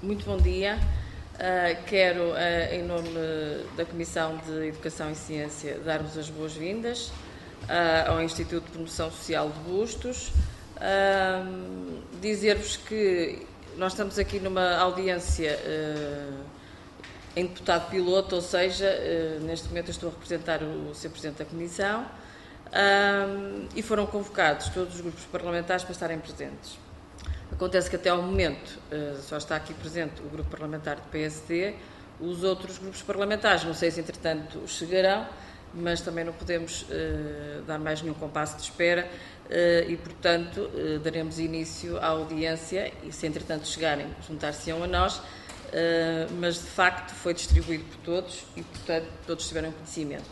Muito bom dia. Quero, em nome da Comissão de Educação e Ciência, dar-vos as boas-vindas ao Instituto de Promoção Social de Bustos. Dizer-vos que nós estamos aqui numa audiência em deputado piloto, ou seja, neste momento eu estou a representar o Sr. Presidente da Comissão, e foram convocados todos os grupos parlamentares para estarem presentes. Acontece que até ao momento só está aqui presente o grupo parlamentar do PSD, os outros grupos parlamentares, não sei se entretanto chegarão, mas também não podemos dar mais nenhum compasso de espera e, portanto, daremos início à audiência e, se entretanto chegarem, juntar-se-ão a nós, mas de facto foi distribuído por todos e, portanto, todos tiveram conhecimento.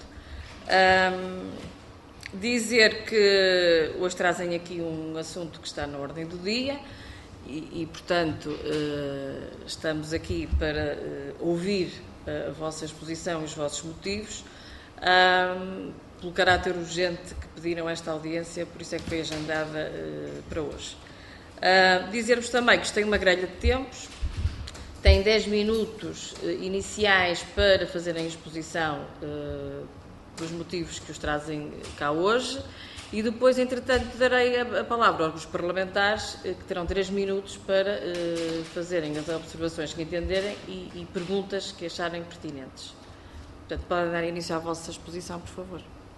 Dizer que hoje trazem aqui um assunto que está na ordem do dia e portanto, estamos aqui para ouvir a vossa exposição e os vossos motivos. Pelo caráter urgente que pediram esta audiência, por isso é que foi agendada para hoje. Dizer-vos também que isto tem uma grelha de tempos, tem 10 minutos iniciais para fazerem a exposição dos motivos que os trazem cá hoje e depois, entretanto, darei a palavra aos parlamentares que terão 3 minutos para fazerem as observações que entenderem e perguntas que acharem pertinentes. Portanto, podem dar início à vossa exposição, por favor.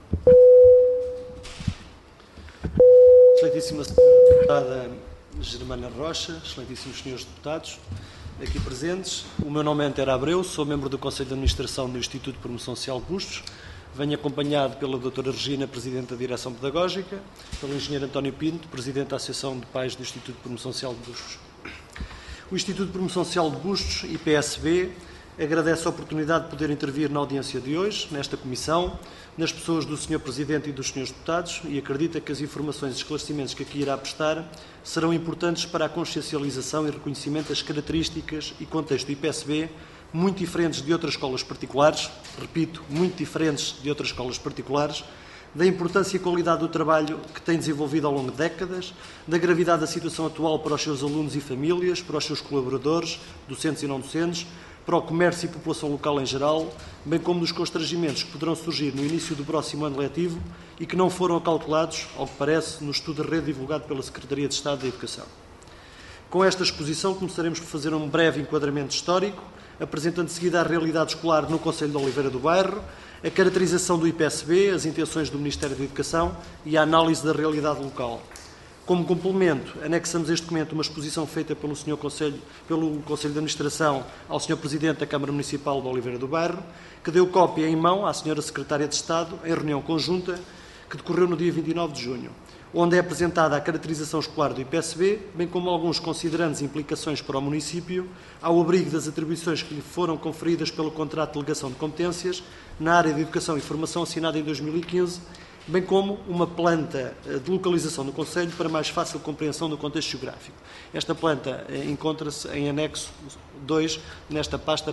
Excelentíssima Deputada Germana Rocha, excelentíssimos senhores deputados aqui presentes, o meu nome é Antero Abreu, sou membro do Conselho de Administração do Instituto de Promoção Social de Bustos, venho acompanhado pela doutora Regina, Presidente da Direção Pedagógica, pelo engenheiro António Pinto, Presidente da Associação de Pais do Instituto de Promoção Social de Bustos. O Instituto de Promoção Social de Bustos, IPSB, agradece a oportunidade de poder intervir na audiência de hoje, nesta comissão, nas pessoas do Sr. Presidente e dos Srs. Deputados e acredita que as informações e esclarecimentos que aqui irá prestar serão importantes para a consciencialização e reconhecimento das características e contexto do IPSB, muito diferentes de outras escolas particulares, repito, muito diferentes de outras escolas particulares, da importância e qualidade do trabalho que tem desenvolvido ao longo de décadas, da gravidade da situação atual para os seus alunos e famílias, para os seus colaboradores, docentes e não docentes, para o comércio e população local em geral, bem como dos constrangimentos que poderão surgir no início do próximo ano letivo e que não foram calculados, ao que parece, no estudo de rede divulgado pela Secretaria de Estado da Educação. Com esta exposição começaremos por fazer um breve enquadramento histórico, apresentando de seguida a realidade escolar no Concelho de Oliveira do Bairro, a caracterização do IPSB, as intenções do Ministério da Educação e a análise da realidade local. Como complemento, anexamos este documento uma exposição feita pelo Conselho de Administração ao Sr. Presidente da Câmara Municipal de Oliveira do Bairro, que deu cópia em mão à Sra. Secretária de Estado em reunião conjunta que decorreu no dia 29 de junho, onde é apresentada a caracterização escolar do IPSB, bem como alguns considerandos e implicações para o município, ao abrigo das atribuições que lhe foram conferidas pelo contrato de delegação de competências na área de Educação e Formação assinado em 2015, bem como uma planta de localização do Concelho para mais fácil compreensão do contexto geográfico. Esta planta encontra-se em anexo 2 nesta pasta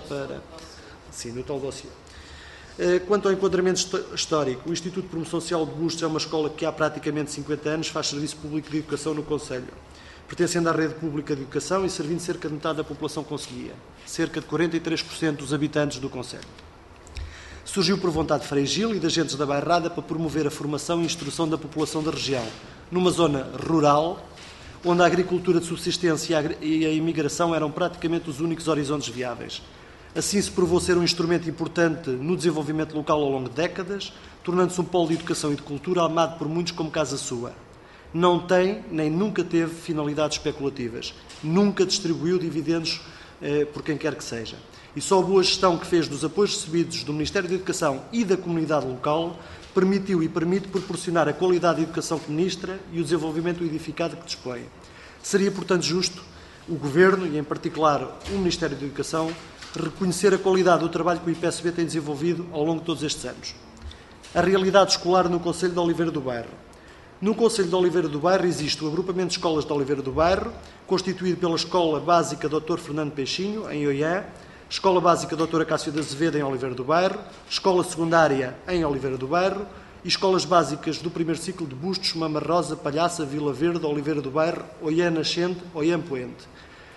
no tal dossiê. Quanto ao enquadramento histórico, o Instituto de Promoção Social de Bustos é uma escola que há praticamente 50 anos faz serviço público de educação no Concelho, pertencendo à rede pública de educação e servindo cerca de metade da população concelhia, cerca de 43% dos habitantes do Concelho. Surgiu por vontade de Frei Gil e de agentes da bairrada para promover a formação e instrução da população da região, numa zona rural, onde a agricultura de subsistência e a imigração eram praticamente os únicos horizontes viáveis. Assim se provou ser um instrumento importante no desenvolvimento local ao longo de décadas, tornando-se um polo de educação e de cultura amado por muitos como casa sua. Não tem, nem nunca teve, finalidades especulativas. Nunca distribuiu dividendos por quem quer que seja. E só a boa gestão que fez dos apoios recebidos do Ministério da Educação e da comunidade local permitiu e permite proporcionar a qualidade de educação que ministra e o desenvolvimento edificado que dispõe. Seria, portanto, justo o Governo, e em particular o Ministério da Educação, reconhecer a qualidade do trabalho que o IPSB tem desenvolvido ao longo de todos estes anos. A realidade escolar no Concelho de Oliveira do Bairro. No Concelho de Oliveira do Bairro existe o agrupamento de escolas de Oliveira do Bairro, constituído pela Escola Básica Dr. Fernando Peixinho, em Oiã, Escola Básica Dr. Acácio de Azevedo, em Oliveira do Bairro, Escola Secundária, em Oliveira do Bairro, e escolas básicas do primeiro ciclo de Bustos, Mama Rosa, Palhaça, Vila Verde, Oliveira do Bairro, Oiã Nascente, Oiã Poente.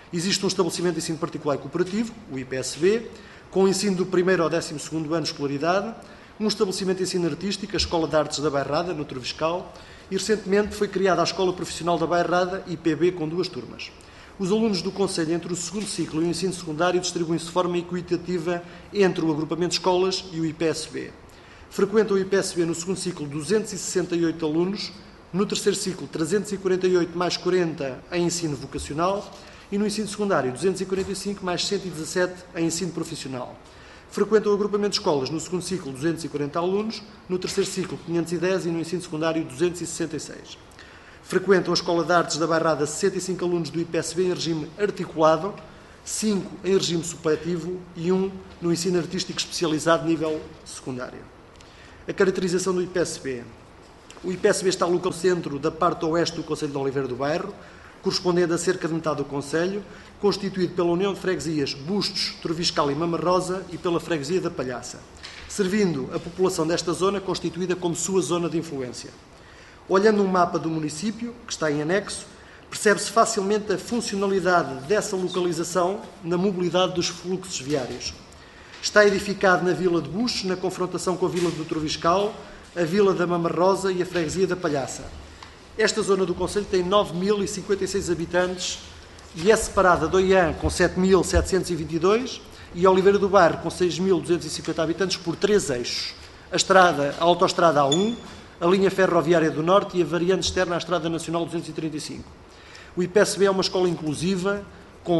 Existe um estabelecimento de ensino particular e cooperativo, o IPSB, com o ensino do 1º ao 12º ano de escolaridade, um estabelecimento de ensino artístico, a Escola de Artes da Bairrada, no Troviscal, e recentemente foi criada a Escola Profissional da Bairrada, IPB, com 2 turmas. Os alunos do Conselho entre o segundo ciclo e o ensino secundário distribuem-se de forma equitativa entre o agrupamento de escolas e o IPSB. Frequentam o IPSB no segundo ciclo 268 alunos, no terceiro ciclo 348 mais 40 em ensino vocacional e no ensino secundário 245 mais 117 em ensino profissional. Frequentam o agrupamento de escolas no segundo ciclo 240 alunos, no terceiro ciclo 510 e no ensino secundário 266. Frequentam a Escola de Artes da Bairrada 65 alunos do IPSB em regime articulado, 5 em regime supletivo e 1 no ensino artístico especializado nível secundário. A caracterização do IPSB. O IPSB está localizado no centro da parte oeste do Concelho de Oliveira do Bairro, correspondendo a cerca de metade do Concelho, constituído pela União de Freguesias Bustos, Troviscal e Mamarrosa e pela Freguesia da Palhaça, servindo a população desta zona constituída como sua zona de influência. Olhando um mapa do município, que está em anexo, percebe-se facilmente a funcionalidade dessa localização na mobilidade dos fluxos viários. Está edificado na Vila de Bustos, na confrontação com a Vila do Troviscal, a Vila da Mamarrosa e a Freguesia da Palhaça. Esta zona do concelho tem 9.056 habitantes e é separada de Oiã, com 7.722, e Oliveira do Bairro, com 6.250 habitantes, por 3 eixos. A autoestrada A1, a linha ferroviária do Norte e a variante externa à Estrada Nacional 235. O IPSB é uma escola inclusiva, com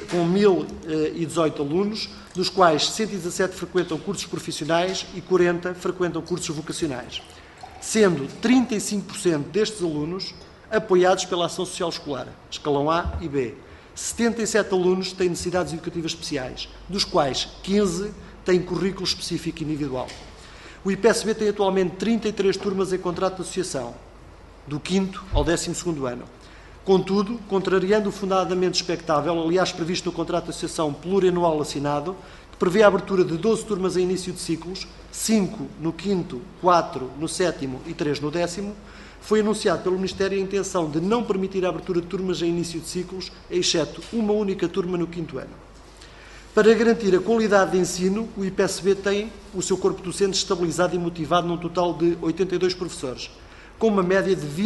1.018 alunos, dos quais 117 frequentam cursos profissionais e 40 frequentam cursos vocacionais, sendo 35% destes alunos apoiados pela Ação Social Escolar, escalão A e B. 77 alunos têm necessidades educativas especiais, dos quais 15 têm currículo específico individual. O IPSB tem atualmente 33 turmas em contrato de associação, do 5º ao 12º ano. Contudo, contrariando o fundadamente expectável, aliás previsto no contrato de associação plurianual assinado, que prevê a abertura de 12 turmas em início de ciclos, 5 no 5º, 4 no 7º e 3 no 10º, foi anunciado pelo Ministério a intenção de não permitir a abertura de turmas em início de ciclos, exceto uma única turma no 5º ano. Para garantir a qualidade de ensino, o IPSB tem o seu corpo docente estabilizado e motivado num total de 82 professores, com uma média de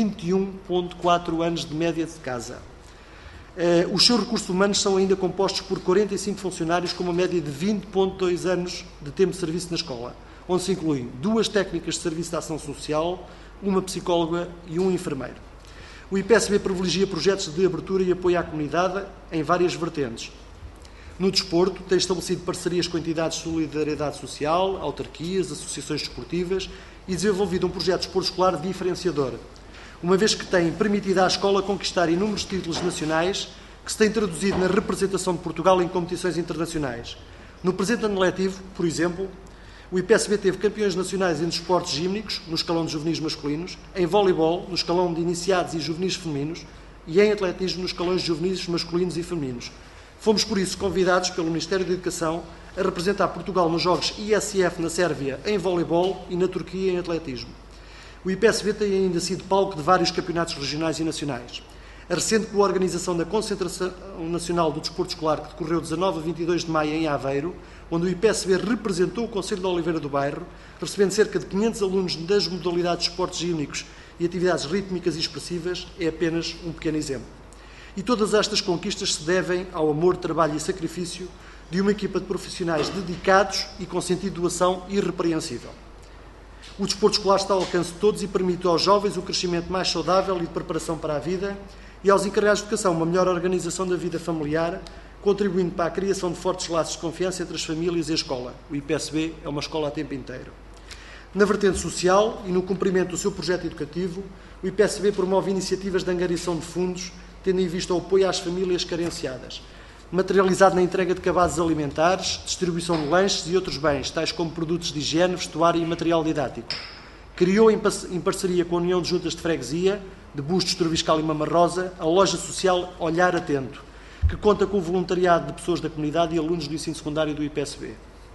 21,4 anos de média de casa. Os seus recursos humanos são ainda compostos por 45 funcionários com uma média de 20,2 anos de tempo de serviço na escola, onde se incluem 2 técnicas de serviço de ação social, uma psicóloga e um enfermeiro. O IPSB privilegia projetos de abertura e apoio à comunidade em várias vertentes. No desporto, tem estabelecido parcerias com entidades de solidariedade social, autarquias, associações desportivas e desenvolvido um projeto de desporto escolar diferenciador, uma vez que tem permitido à escola conquistar inúmeros títulos nacionais que se têm traduzido na representação de Portugal em competições internacionais. No presente ano letivo, por exemplo, o IPSB teve campeões nacionais em desportos gímnicos, no escalão de juvenis masculinos, em voleibol, no escalão de iniciados e juvenis femininos, e em atletismo, nos escalões de juvenis masculinos e femininos. Fomos, por isso, convidados pelo Ministério da Educação a representar Portugal nos Jogos ISF na Sérvia em voleibol e na Turquia em atletismo. O IPSB tem ainda sido palco de vários campeonatos regionais e nacionais. A recente organização da Concentração Nacional do Desporto Escolar, que decorreu 19 a 22 de maio em Aveiro, onde o IPSB representou o Concelho de Oliveira do Bairro, recebendo cerca de 500 alunos das modalidades de esportes gímnicos e atividades rítmicas e expressivas, é apenas um pequeno exemplo. E todas estas conquistas se devem ao amor, trabalho e sacrifício de uma equipa de profissionais dedicados e com sentido de doação irrepreensível. O desporto escolar está ao alcance de todos e permite aos jovens o crescimento mais saudável e de preparação para a vida e aos encarregados de educação uma melhor organização da vida familiar, contribuindo para a criação de fortes laços de confiança entre as famílias e a escola. O IPSB é uma escola a tempo inteiro. Na vertente social e no cumprimento do seu projeto educativo, o IPSB promove iniciativas de angariação de fundos, tendo em vista o apoio às famílias carenciadas, materializado na entrega de cabazes alimentares, distribuição de lanches e outros bens, tais como produtos de higiene, vestuário e material didático. Criou, em parceria com a União de Juntas de Freguesia, de Bustos, Troviscal e Mamarrosa, a loja social Olhar Atento, que conta com o voluntariado de pessoas da comunidade e alunos do ensino secundário do IPSB.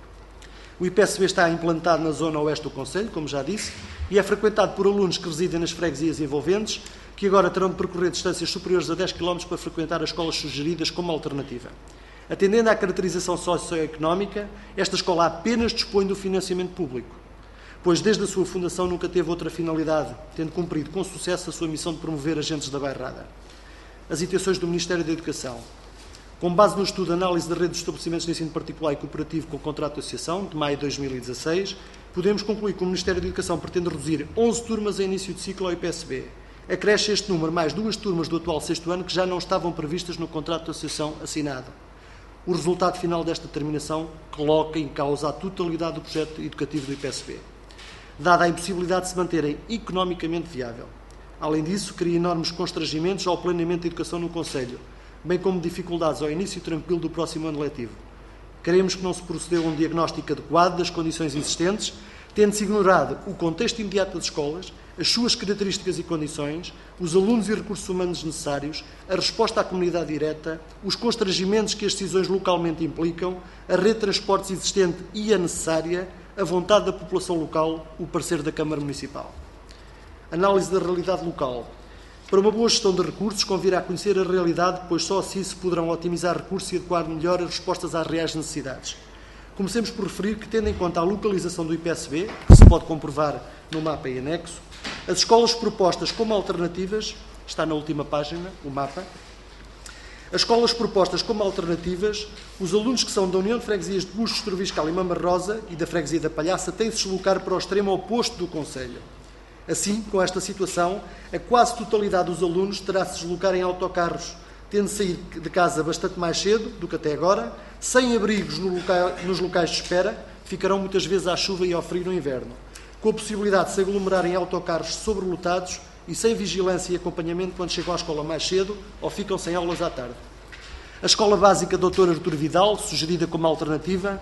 O IPSB está implantado na zona oeste do concelho, como já disse, e é frequentado por alunos que residem nas freguesias envolventes, que agora terão de percorrer distâncias superiores a 10 km para frequentar as escolas sugeridas como alternativa. Atendendo à caracterização socioeconómica, esta escola apenas dispõe do financiamento público, pois desde a sua fundação nunca teve outra finalidade, tendo cumprido com sucesso a sua missão de promover agentes da bairrada. As intenções do Ministério da Educação. Com base no estudo Análise da Rede de Estabelecimentos de Ensino Particular e Cooperativo com Contrato de Associação, de maio de 2016, podemos concluir que o Ministério da Educação pretende reduzir 11 turmas a início de ciclo ao IPSB. Acresce este número mais 2 turmas do atual 6º ano que já não estavam previstas no contrato de associação assinado. O resultado final desta determinação coloca em causa a totalidade do projeto educativo do IPSB, dada a impossibilidade de se manterem economicamente viável. Além disso, cria enormes constrangimentos ao planeamento da educação no Concelho, bem como dificuldades ao início tranquilo do próximo ano letivo. Queremos que não se procedeu a um diagnóstico adequado das condições existentes, tendo-se ignorado o contexto imediato das escolas, as suas características e condições, os alunos e recursos humanos necessários, a resposta à comunidade direta, os constrangimentos que as decisões localmente implicam, a rede de transportes existente e a necessária, a vontade da população local, o parecer da Câmara Municipal. Análise da realidade local. Para uma boa gestão de recursos, convirá conhecer a realidade, pois só assim se poderão otimizar recursos e adequar melhor as respostas às reais necessidades. Comecemos por referir que, tendo em conta a localização do IPSB, que se pode comprovar no mapa em anexo, as escolas propostas como alternativas, está na última página, o mapa, as escolas propostas como alternativas, os alunos que são da União de Freguesias de Bustos, Troviscal e Mama Rosa e da Freguesia da Palhaça têm de se deslocar para o extremo oposto do concelho. Assim, com esta situação, a quase totalidade dos alunos terá de se deslocar em autocarros, tendo de sair de casa bastante mais cedo do que até agora, sem abrigos nos locais de espera, ficarão muitas vezes à chuva e ao frio no inverno, com a possibilidade de se aglomerar em autocarros sobrelotados e sem vigilância e acompanhamento quando chegam à escola mais cedo ou ficam sem aulas à tarde. A Escola Básica Dr. Artur Vidal, sugerida como alternativa,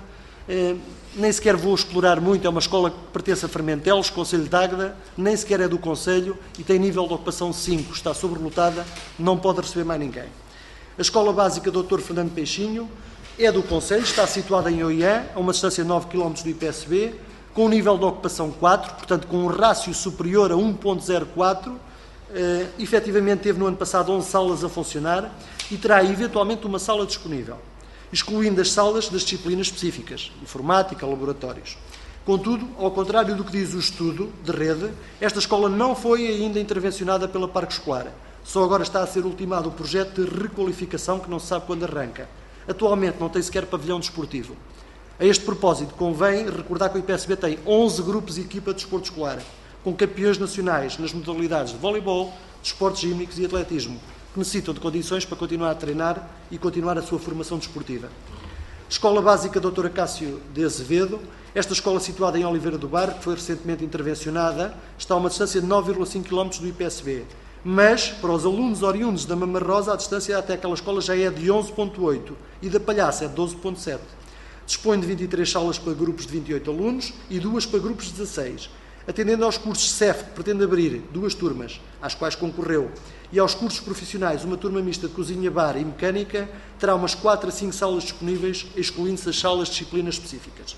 nem sequer vou explorar muito, é uma escola que pertence a Fermentelos, Concelho de Águeda, nem sequer é do Concelho e tem nível de ocupação 5, está sobrelotada, não pode receber mais ninguém. A Escola Básica Dr. Fernando Peixinho é do Concelho, está situada em Oiã, a uma distância de 9 km do IPSB, com um nível de ocupação 4, portanto com um rácio superior a 1.04, efetivamente teve no ano passado 11 salas a funcionar e terá eventualmente uma sala disponível, excluindo as salas das disciplinas específicas, informática, laboratórios. Contudo, ao contrário do que diz o estudo de rede, esta escola não foi ainda intervencionada pela Parque Escolar. Só agora está a ser ultimado o projeto de requalificação que não se sabe quando arranca. Atualmente não tem sequer pavilhão desportivo. A este propósito, convém recordar que o IPSB tem 11 grupos e equipa de desporto escolar, com campeões nacionais nas modalidades de voleibol, desportos gímnicos e atletismo, que necessitam de condições para continuar a treinar e continuar a sua formação desportiva. Escola Básica Dr. Acácio de Azevedo, esta escola situada em Oliveira do Bairro, que foi recentemente intervencionada, está a uma distância de 9,5 km do IPSB, mas para os alunos oriundos da Mama Rosa, a distância até aquela escola já é de 11,8 e da Palhaça é de 12,7. Dispõe de 23 salas para grupos de 28 alunos e 2 para grupos de 16. Atendendo aos cursos CEF, que pretende abrir 2 turmas, às quais concorreu, e aos cursos profissionais, uma turma mista de cozinha, bar e mecânica, terá umas 4 a 5 salas disponíveis, excluindo-se as salas de disciplinas específicas.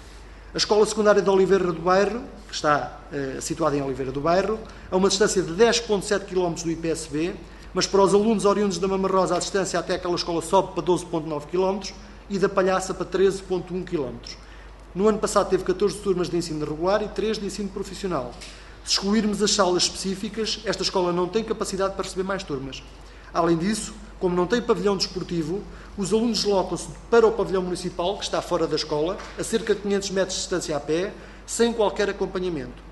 A Escola Secundária de Oliveira do Bairro, que está situada em Oliveira do Bairro, a uma distância de 10,7 km do IPSB, mas para os alunos oriundos da Mama Rosa, a distância até aquela escola sobe para 12,9 km e da Palhaça para 13,1 km. No ano passado teve 14 turmas de ensino regular e 3 de ensino profissional. Se excluirmos as salas específicas, esta escola não tem capacidade para receber mais turmas. Além disso, como não tem pavilhão desportivo, os alunos deslocam-se para o pavilhão municipal, que está fora da escola, a cerca de 500 metros de distância a pé, sem qualquer acompanhamento.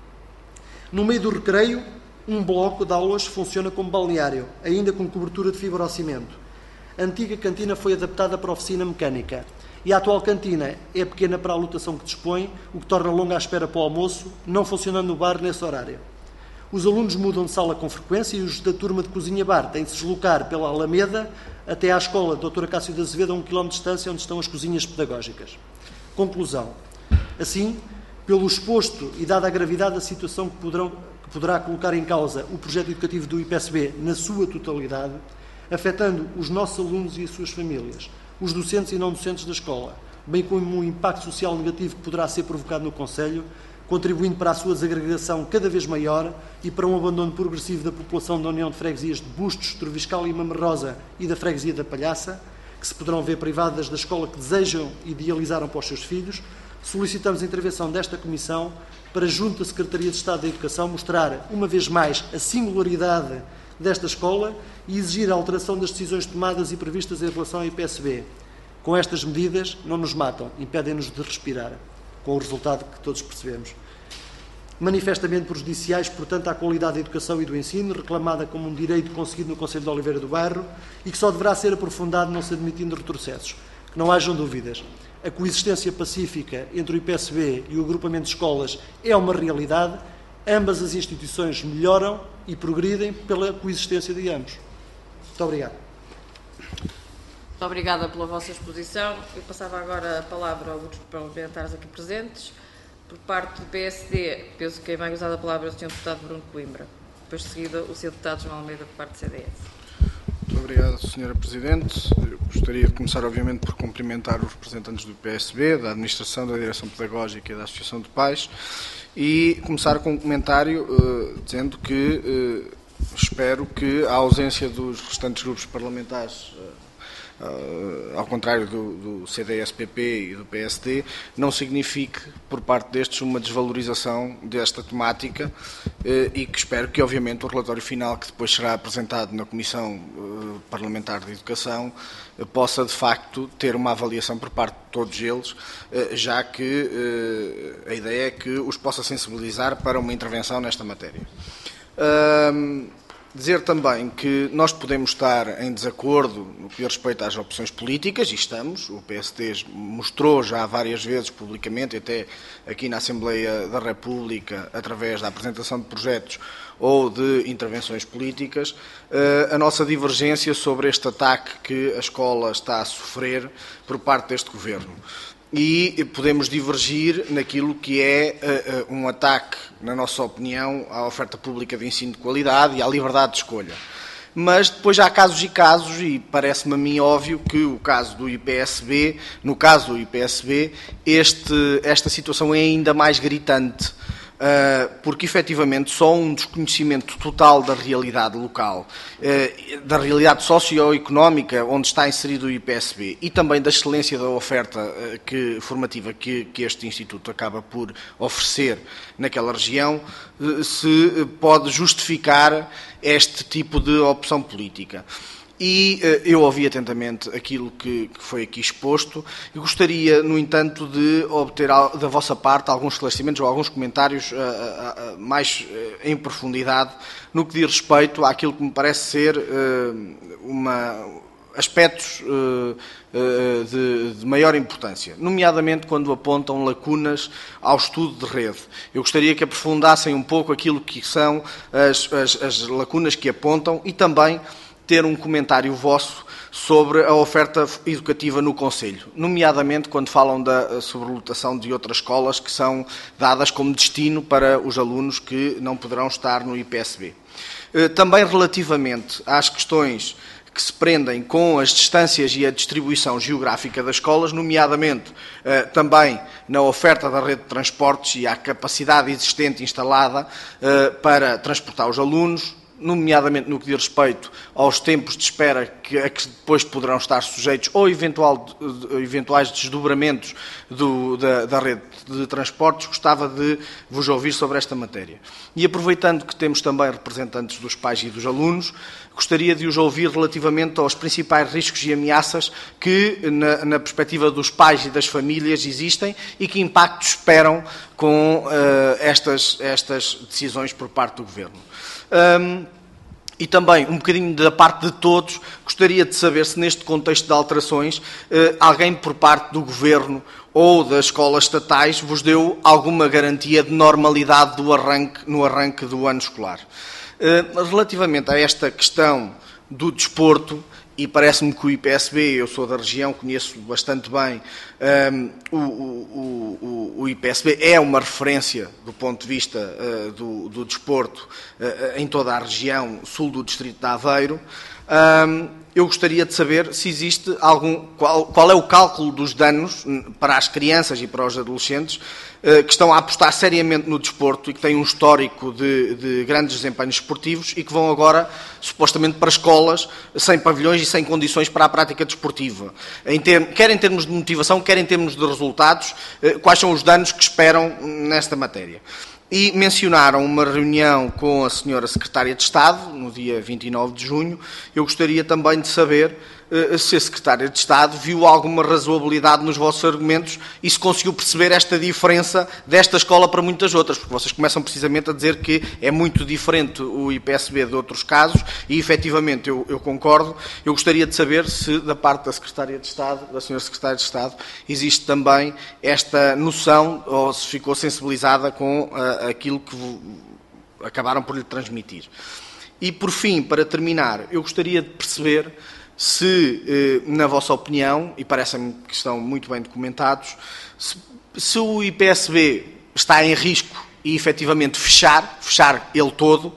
No meio do recreio, um bloco de aulas funciona como balneário, ainda com cobertura de fibrocimento. A antiga cantina foi adaptada para oficina mecânica e a atual cantina é pequena para a lotação que dispõe, o que torna longa a espera para o almoço, não funcionando o bar nesse horário. Os alunos mudam de sala com frequência e os da turma de cozinha-bar têm de se deslocar pela Alameda até à escola Dr. Acácio de Azevedo, a 1 km de distância, onde estão as cozinhas pedagógicas. Conclusão. Assim, pelo exposto e dada a gravidade da situação que poderá colocar em causa o projeto educativo do IPSB na sua totalidade, afetando os nossos alunos e as suas famílias, os docentes e não docentes da escola, bem como o impacto social negativo que poderá ser provocado no Concelho, contribuindo para a sua desagregação cada vez maior e para um abandono progressivo da população da União de Freguesias de Bustos, Troviscal e Mamerrosa e da Freguesia da Palhaça, que se poderão ver privadas da escola que desejam e idealizaram para os seus filhos. Solicitamos a intervenção desta Comissão para, junto à Secretaria de Estado da Educação, mostrar uma vez mais a singularidade desta escola e exigir a alteração das decisões tomadas e previstas em relação ao IPSB. Com estas medidas, não nos matam, impedem-nos de respirar, com o resultado que todos percebemos. Manifestamente prejudiciais, portanto, à qualidade da educação e do ensino, reclamada como um direito conseguido no Concelho de Oliveira do Bairro e que só deverá ser aprofundado, não se admitindo retrocessos. Que não hajam dúvidas. A coexistência pacífica entre o IPSB e o agrupamento de escolas é uma realidade. Ambas as instituições melhoram e progridem pela coexistência de ambos. Muito obrigado. Muito obrigada pela vossa exposição. Eu passava agora a palavra aos grupos parlamentares aqui presentes. Por parte do PSD, penso que quem vai usar a palavra é o Sr. Deputado Bruno Coimbra. Depois de seguida, o Sr. Deputado João Almeida, por parte do CDS. Muito obrigado, Sra. Presidente. Eu gostaria de começar, obviamente, por cumprimentar os representantes do PSB, da Administração, da Direção Pedagógica e da Associação de Pais e começar com um comentário dizendo que espero que a ausência dos restantes grupos parlamentares, ao contrário do CDS-PP e do PSD, não signifique por parte destes uma desvalorização desta temática e que espero que, obviamente, o relatório final que depois será apresentado na Comissão Parlamentar de Educação possa, de facto, ter uma avaliação por parte de todos eles, já que a ideia é que os possa sensibilizar para uma intervenção nesta matéria. Dizer também que nós podemos estar em desacordo no que diz respeito às opções políticas, e estamos. O PSD mostrou já várias vezes publicamente, até aqui na Assembleia da República, através da apresentação de projetos ou de intervenções políticas, a nossa divergência sobre este ataque que a escola está a sofrer por parte deste Governo. E podemos divergir naquilo que é um ataque, na nossa opinião, à oferta pública de ensino de qualidade e à liberdade de escolha. Mas depois há casos e casos, e parece-me a mim óbvio que o caso do IPSB, no caso do IPSB, esta situação é ainda mais gritante, porque efetivamente só um desconhecimento total da realidade local, da realidade socioeconómica onde está inserido o IPSB e também da excelência da oferta formativa que este Instituto acaba por oferecer naquela região, se pode justificar este tipo de opção política. E eu ouvi atentamente aquilo que foi aqui exposto e gostaria, no entanto, de obter da vossa parte alguns esclarecimentos ou alguns comentários mais em profundidade no que diz respeito àquilo que me parece ser aspectos de maior importância, nomeadamente quando apontam lacunas ao estudo de rede. Eu gostaria que aprofundassem um pouco aquilo que são as lacunas que apontam e também ter um comentário vosso sobre a oferta educativa no Concelho, nomeadamente quando falam da sobrelotação de outras escolas que são dadas como destino para os alunos que não poderão estar no IPSB. Também relativamente às questões que se prendem com as distâncias e a distribuição geográfica das escolas, nomeadamente também na oferta da rede de transportes e à capacidade existente instalada para transportar os alunos, nomeadamente no que diz respeito aos tempos de espera a que depois poderão estar sujeitos ou eventuais desdobramentos da rede de transportes, gostava de vos ouvir sobre esta matéria. E aproveitando que temos também representantes dos pais e dos alunos, gostaria de os ouvir relativamente aos principais riscos e ameaças que, na perspectiva dos pais e das famílias, existem e que impactos esperam com estas decisões por parte do Governo. E também, um bocadinho da parte de todos, gostaria de saber se neste contexto de alterações alguém por parte do Governo ou das escolas estatais vos deu alguma garantia de normalidade no arranque do ano escolar. Relativamente a esta questão do desporto, e parece-me que o IPSB, eu sou da região, conheço bastante bem, o IPSB é uma referência do ponto de vista do desporto em toda a região sul do distrito de Aveiro. eu gostaria de saber se existe qual é o cálculo dos danos para as crianças e para os adolescentes que estão a apostar seriamente no desporto e que têm um histórico de grandes desempenhos esportivos e que vão agora, supostamente, para escolas sem pavilhões e sem condições para a prática desportiva. Quer em termos de motivação, quer em termos de resultados, quais são os danos que esperam nesta matéria? E mencionaram uma reunião com a senhora Secretária de Estado, no dia 29 de junho. Eu gostaria também de saber se a Secretária de Estado viu alguma razoabilidade nos vossos argumentos e se conseguiu perceber esta diferença desta escola para muitas outras, porque vocês começam precisamente a dizer que é muito diferente o IPSB de outros casos e, efetivamente, eu concordo. Eu gostaria de saber se, da parte da Secretária de Estado, da senhora Secretária de Estado, existe também esta noção ou se ficou sensibilizada com aquilo que acabaram por lhe transmitir. E, por fim, para terminar, eu gostaria de perceber se, na vossa opinião, e parece-me que estão muito bem documentados, se o IPSB está em risco e, efetivamente, fechar ele todo,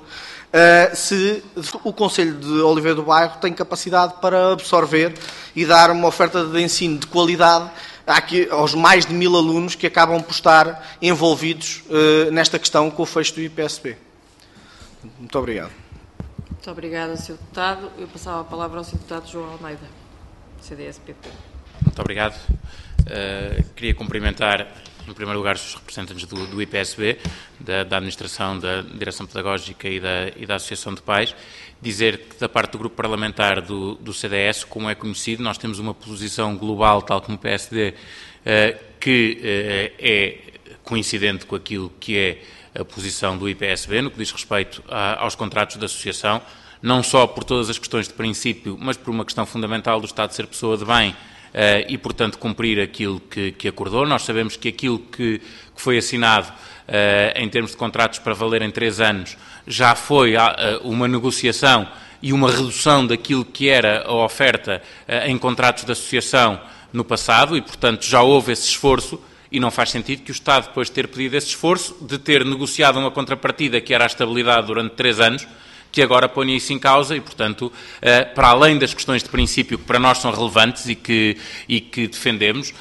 se o Concelho de Oliveira do Bairro tem capacidade para absorver e dar uma oferta de ensino de qualidade aos mais de 1000 alunos que acabam por estar envolvidos nesta questão com o fecho do IPSB. Muito obrigado. Muito obrigada, Sr. Deputado. Eu passava a palavra ao Sr. Deputado João Almeida, CDS-PP. Muito obrigado. Queria cumprimentar, em primeiro lugar, os representantes do IPSB, da Administração, da Direção Pedagógica e da Associação de Pais. Dizer que, da parte do Grupo Parlamentar do CDS, como é conhecido, nós temos uma posição global, tal como o PSD, que é coincidente com aquilo que é a posição do IPSB, no que diz respeito aos contratos de associação, não só por todas as questões de princípio, mas por uma questão fundamental do Estado de ser pessoa de bem e, portanto, cumprir aquilo que acordou. Nós sabemos que aquilo que foi assinado em termos de contratos para valer em 3 anos já foi uma negociação e uma redução daquilo que era a oferta em contratos de associação no passado e, portanto, já houve esse esforço. E não faz sentido que o Estado, depois de ter pedido esse esforço, de ter negociado uma contrapartida que era a estabilidade durante 3 anos, que agora ponha isso em causa e, portanto, para além das questões de princípio que para nós são relevantes e que defendemos,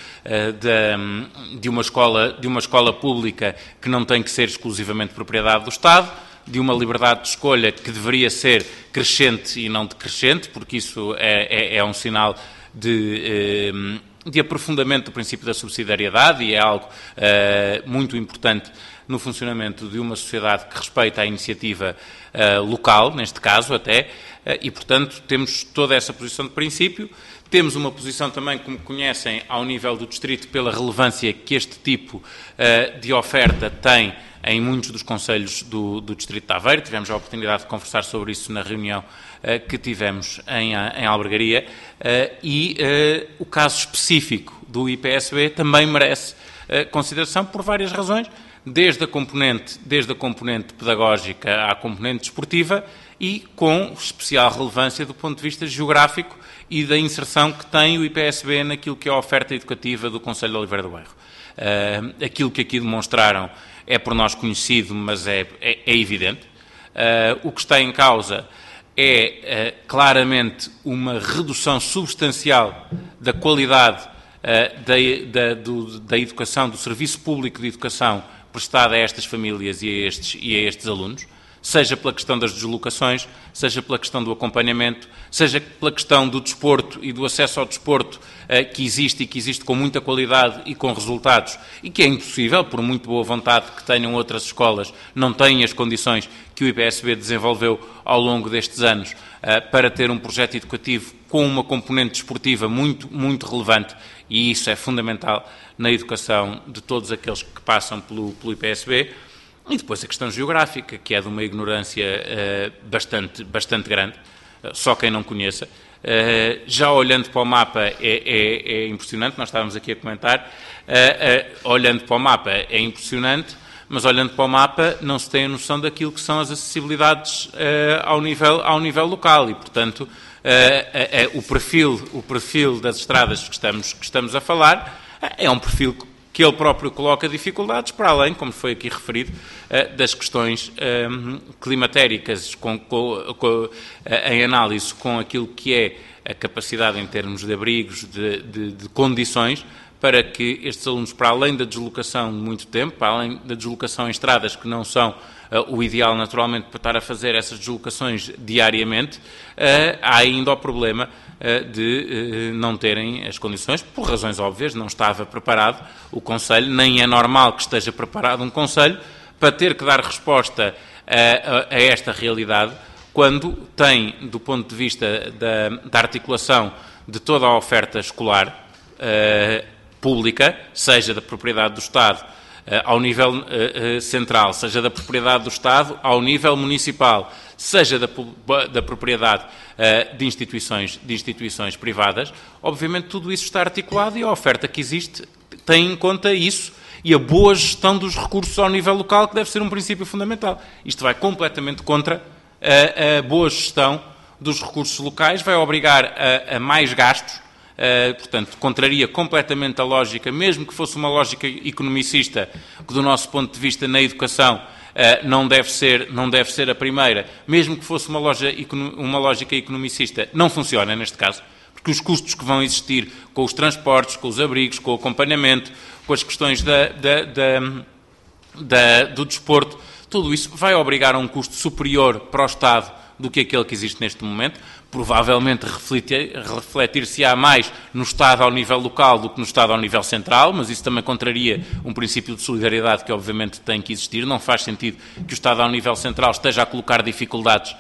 de uma escola pública que não tem que ser exclusivamente propriedade do Estado, de uma liberdade de escolha que deveria ser crescente e não decrescente, porque isso é um sinal de aprofundamento do princípio da subsidiariedade e é algo muito importante no funcionamento de uma sociedade que respeita a iniciativa local, neste caso até, e, portanto, temos toda essa posição de princípio. Temos uma posição também, como conhecem, ao nível do Distrito, pela relevância que este tipo de oferta tem em muitos dos concelhos do Distrito de Aveiro. Tivemos a oportunidade de conversar sobre isso na reunião que tivemos em Albergaria e o caso específico do IPSB também merece consideração por várias razões, desde a componente pedagógica à componente desportiva e com especial relevância do ponto de vista geográfico e da inserção que tem o IPSB naquilo que é a oferta educativa do Concelho de Oliveira do Bairro. Aquilo que aqui demonstraram é por nós conhecido, mas é evidente. O que está em causa é claramente uma redução substancial da qualidade da educação, do serviço público de educação prestado a estas famílias e a estes alunos, seja pela questão das deslocações, seja pela questão do acompanhamento, seja pela questão do desporto e do acesso ao desporto que existe com muita qualidade e com resultados, e que é impossível, por muito boa vontade que tenham outras escolas, não têm as condições que o IPSB desenvolveu ao longo destes anos para ter um projeto educativo com uma componente desportiva muito, muito relevante, e isso é fundamental na educação de todos aqueles que passam pelo IPSB. E depois a questão geográfica, que é de uma ignorância bastante grande, só quem não conheça. Já olhando para o mapa é impressionante, nós estávamos aqui a comentar, olhando para o mapa é impressionante, mas olhando para o mapa não se tem a noção daquilo que são as acessibilidades ao nível local e, portanto, o perfil das estradas que estamos a falar é um perfil que que ele próprio coloca dificuldades, para além, como foi aqui referido, das questões climatéricas em análise com aquilo que é a capacidade em termos de abrigos, de condições, para que estes alunos, para além da deslocação de muito tempo, para além da deslocação em estradas que não são o ideal naturalmente para estar a fazer essas deslocações diariamente, há ainda o problema de não terem as condições, por razões óbvias, não estava preparado o Conselho, nem é normal que esteja preparado um Conselho para ter que dar resposta a esta realidade, quando tem, do ponto de vista da articulação de toda a oferta escolar pública, seja da propriedade do Estado ao nível central, seja da propriedade do Estado ao nível municipal, seja da propriedade de instituições privadas, obviamente tudo isso está articulado e a oferta que existe tem em conta isso e a boa gestão dos recursos ao nível local, que deve ser um princípio fundamental. Isto vai completamente contra a boa gestão dos recursos locais, vai obrigar a mais gastos, portanto, contraria completamente a lógica, mesmo que fosse uma lógica economicista, que do nosso ponto de vista na educação não deve ser a primeira, mesmo que fosse uma lógica economicista, não funciona neste caso, porque os custos que vão existir com os transportes, com os abrigos, com o acompanhamento, com as questões do desporto, tudo isso vai obrigar a um custo superior para o Estado do que aquele que existe neste momento. Provavelmente refletir-se-á mais no Estado ao nível local do que no Estado ao nível central, mas isso também contraria um princípio de solidariedade que obviamente tem que existir. Não faz sentido que o Estado ao nível central esteja a colocar dificuldades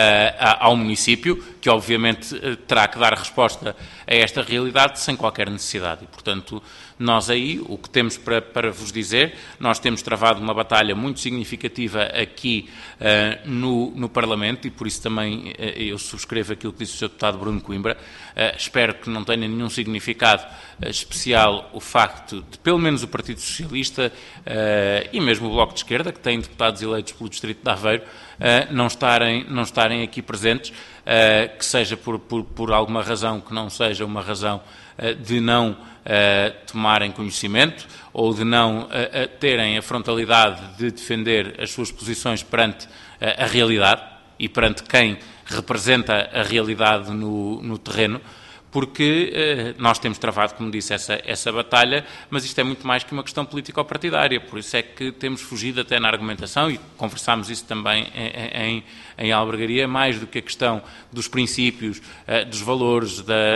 ao município, que obviamente terá que dar resposta a esta realidade sem qualquer necessidade. E, portanto, nós aí, o que temos para vos dizer, nós temos travado uma batalha muito significativa aqui no Parlamento, e por isso também eu subscrevo aquilo que disse o Sr. Deputado Bruno Coimbra. Espero que não tenha nenhum significado especial o facto de, pelo menos, o Partido Socialista e mesmo o Bloco de Esquerda, que tem deputados eleitos pelo Distrito de Aveiro, não estarem aqui presentes, que seja por alguma razão que não seja uma razão de não tomarem conhecimento ou de não terem a frontalidade de defender as suas posições perante a realidade e perante quem representa a realidade no terreno, porque nós temos travado, como disse, essa batalha, mas isto é muito mais que uma questão político-partidária, por isso é que temos fugido até na argumentação, e conversámos isso também em Albergaria, mais do que a questão dos princípios, dos valores,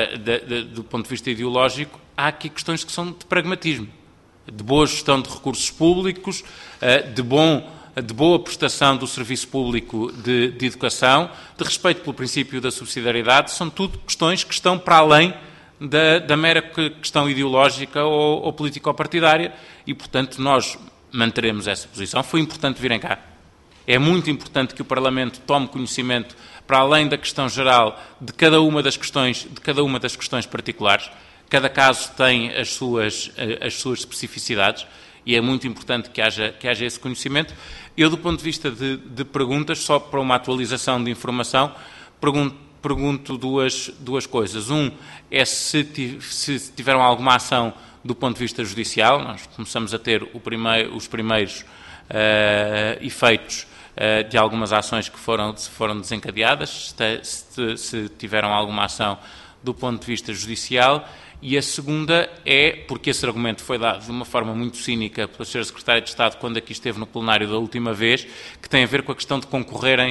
do ponto de vista ideológico, há aqui questões que são de pragmatismo, de boa gestão de recursos públicos, de boa prestação do serviço público de educação, de respeito pelo princípio da subsidiariedade, são tudo questões que estão para além da mera questão ideológica ou político-partidária e, portanto, nós manteremos essa posição. Foi importante virem cá. É muito importante que o Parlamento tome conhecimento, para além da questão geral, de cada uma das questões particulares. Cada caso tem as suas especificidades e é muito importante que haja esse conhecimento. Eu, do ponto de vista de perguntas, só para uma atualização de informação, pergunto duas coisas. Um é se tiveram alguma ação do ponto de vista judicial. Nós começamos a ter os primeiros efeitos de algumas ações que foram desencadeadas, se tiveram alguma ação do ponto de vista judicial. E a segunda é, porque esse argumento foi dado de uma forma muito cínica pela Sra. Secretária de Estado quando aqui esteve no plenário da última vez, que tem a ver com a questão de concorrerem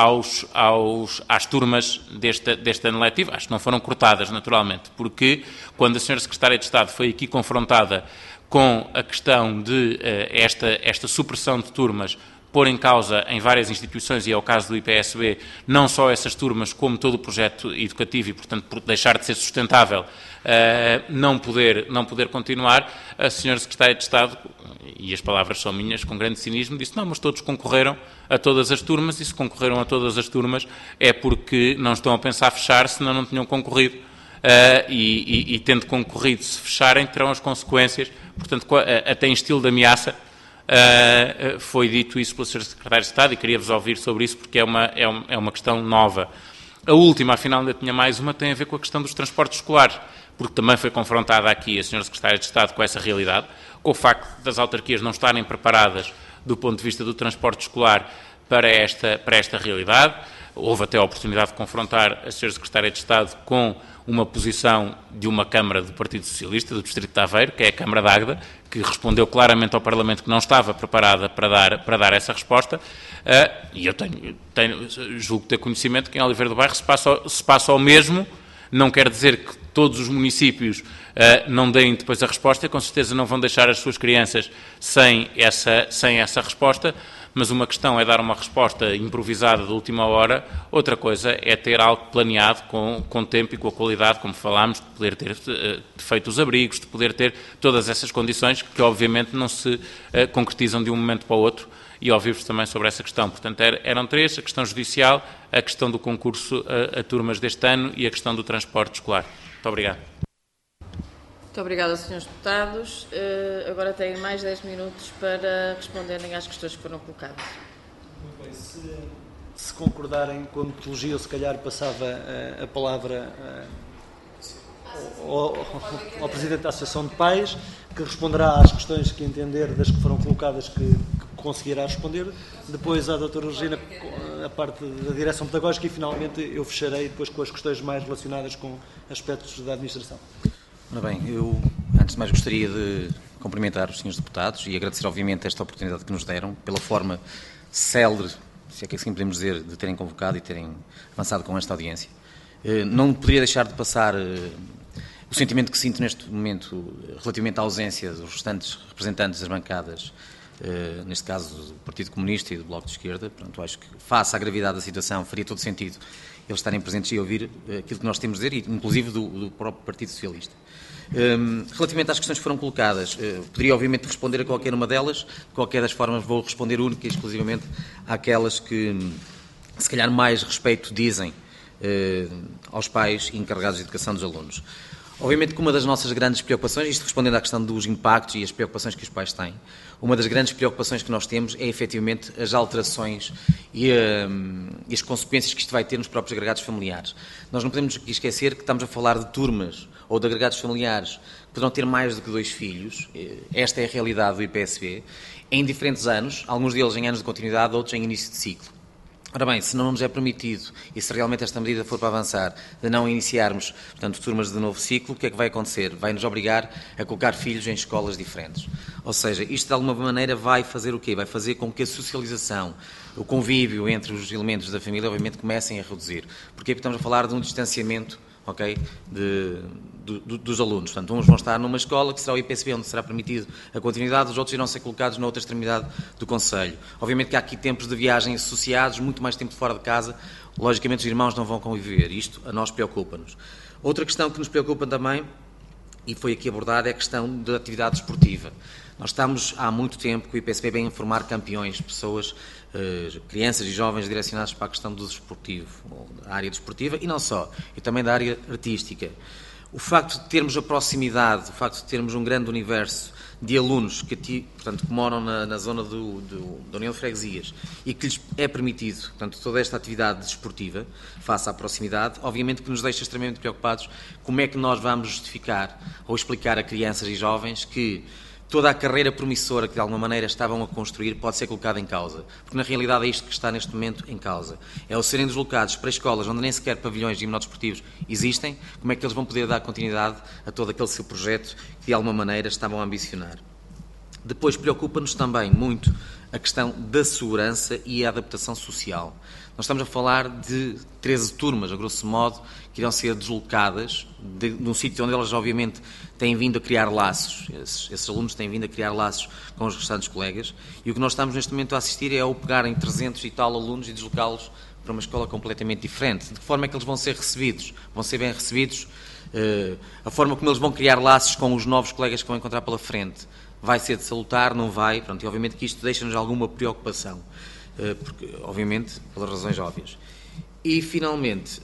às turmas deste ano letivo. Acho que não foram cortadas, naturalmente, porque quando a Sra. Secretária de Estado foi aqui confrontada com a questão de esta supressão de turmas pôr em causa em várias instituições, e é o caso do IPSB, não só essas turmas, como todo o projeto educativo e, portanto, por deixar de ser sustentável, não poder continuar, a Sra. Secretária de Estado, e as palavras são minhas, com grande cinismo, disse, não, mas todos concorreram a todas as turmas, e se concorreram a todas as turmas é porque não estão a pensar fechar, senão não tinham concorrido. E tendo concorrido, se fecharem, terão as consequências, portanto, até em estilo de ameaça, foi dito isso pela Sra. Secretária de Estado, e queria-vos ouvir sobre isso porque é uma questão nova. A última, afinal ainda tinha mais uma, tem a ver com a questão dos transportes escolares, porque também foi confrontada aqui a Sra. Secretária de Estado com essa realidade, com o facto das autarquias não estarem preparadas do ponto de vista do transporte escolar para esta realidade. Houve até a oportunidade de confrontar a Sra. Secretária de Estado com uma posição de uma Câmara do Partido Socialista, do Distrito de Aveiro, que é a Câmara de Águeda, que respondeu claramente ao Parlamento que não estava preparada para dar essa resposta, e eu julgo ter conhecimento que em Oliveira do Bairro se passa o mesmo. Não quer dizer que todos os municípios não deem depois a resposta, com certeza não vão deixar as suas crianças sem essa resposta, mas uma questão é dar uma resposta improvisada de última hora, outra coisa é ter algo planeado com tempo e com a qualidade, como falámos, de poder ter feito os abrigos, de poder ter todas essas condições que obviamente não se concretizam de um momento para o outro, e ouvir-vos também sobre essa questão. Portanto, eram três: a questão judicial, a questão do concurso a turmas deste ano e a questão do transporte escolar. Muito obrigado. Muito obrigada, Srs. Deputados. Agora têm mais 10 minutos para responderem às questões que foram colocadas. Muito bem. Se concordarem com a metodologia, eu se calhar passava a palavra ao Presidente da Associação de Pais, que responderá às questões que entender das que foram colocadas que conseguirá responder. Depois à doutora Regina, a parte da direção pedagógica, e finalmente eu fecharei depois com as questões mais relacionadas com aspectos da administração. Ora bem, eu antes de mais gostaria de cumprimentar os senhores deputados e agradecer obviamente esta oportunidade que nos deram, pela forma célere, se é que assim podemos dizer, de terem convocado e terem avançado com esta audiência. Não poderia deixar de passar o sentimento que sinto neste momento relativamente à ausência dos restantes representantes das bancadas, neste caso do Partido Comunista e do Bloco de Esquerda. Portanto, acho que, face à gravidade da situação, faria todo sentido eles estarem presentes e ouvir aquilo que nós temos a dizer, inclusive do próprio Partido Socialista. Relativamente às questões que foram colocadas, poderia obviamente responder a qualquer uma delas. De qualquer das formas, vou responder única e exclusivamente àquelas que, se calhar, mais respeito dizem aos pais encarregados de educação dos alunos. Obviamente que uma das nossas grandes preocupações, isto respondendo à questão dos impactos e as preocupações que os pais têm, uma das grandes preocupações que nós temos é efetivamente as alterações e as consequências que isto vai ter nos próprios agregados familiares. Nós não podemos esquecer que estamos a falar de turmas ou de agregados familiares que poderão ter mais do que 2 filhos. Esta é a realidade do IPSB, em diferentes anos, alguns deles em anos de continuidade, outros em início de ciclo. Ora bem, se não nos é permitido, e se realmente esta medida for para avançar, de não iniciarmos, portanto, turmas de novo ciclo, o que é que vai acontecer? Vai nos obrigar a colocar filhos em escolas diferentes. Ou seja, isto de alguma maneira vai fazer o quê? Vai fazer com que a socialização, o convívio entre os elementos da família, obviamente, comecem a reduzir. Porquê? Porque estamos a falar de um distanciamento, ok, dos alunos. Portanto, uns vão estar numa escola que será o IPSB, onde será permitido a continuidade, os outros irão ser colocados na outra extremidade do concelho. Obviamente que há aqui tempos de viagem associados, muito mais tempo fora de casa, logicamente os irmãos não vão conviver. Isto a nós preocupa-nos. Outra questão que nos preocupa também, e foi aqui abordada, é a questão da atividade desportiva. Nós estamos há muito tempo que o IPSB vem a formar campeões, pessoas, crianças e jovens direcionados para a questão do desportivo, da área desportiva e não só, e também da área artística. O facto de termos a proximidade, o facto de termos um grande universo de alunos que moram na zona da União de Freguesias e que lhes é permitido, portanto, toda esta atividade desportiva, face à proximidade, obviamente que nos deixa extremamente preocupados como é que nós vamos justificar ou explicar a crianças e jovens que toda a carreira promissora que de alguma maneira estavam a construir pode ser colocada em causa. Porque na realidade é isto que está neste momento em causa. É o serem deslocados para escolas onde nem sequer pavilhões gimnodesportivos existem, como é que eles vão poder dar continuidade a todo aquele seu projeto que de alguma maneira estavam a ambicionar. Depois preocupa-nos também muito a questão da segurança e a adaptação social. Nós estamos a falar de 13 turmas, a grosso modo, que irão ser deslocadas de um sítio onde elas, obviamente, têm vindo a criar laços. Esses alunos têm vindo a criar laços com os restantes colegas. E o que nós estamos neste momento a assistir é ao pegarem 300 e tal alunos e deslocá-los para uma escola completamente diferente. De que forma é que eles vão ser recebidos? Vão ser bem recebidos? A forma como eles vão criar laços com os novos colegas que vão encontrar pela frente vai ser de salutar? Não vai? Pronto, e obviamente que isto deixa-nos alguma preocupação. Porque, obviamente, pelas razões óbvias. E, finalmente,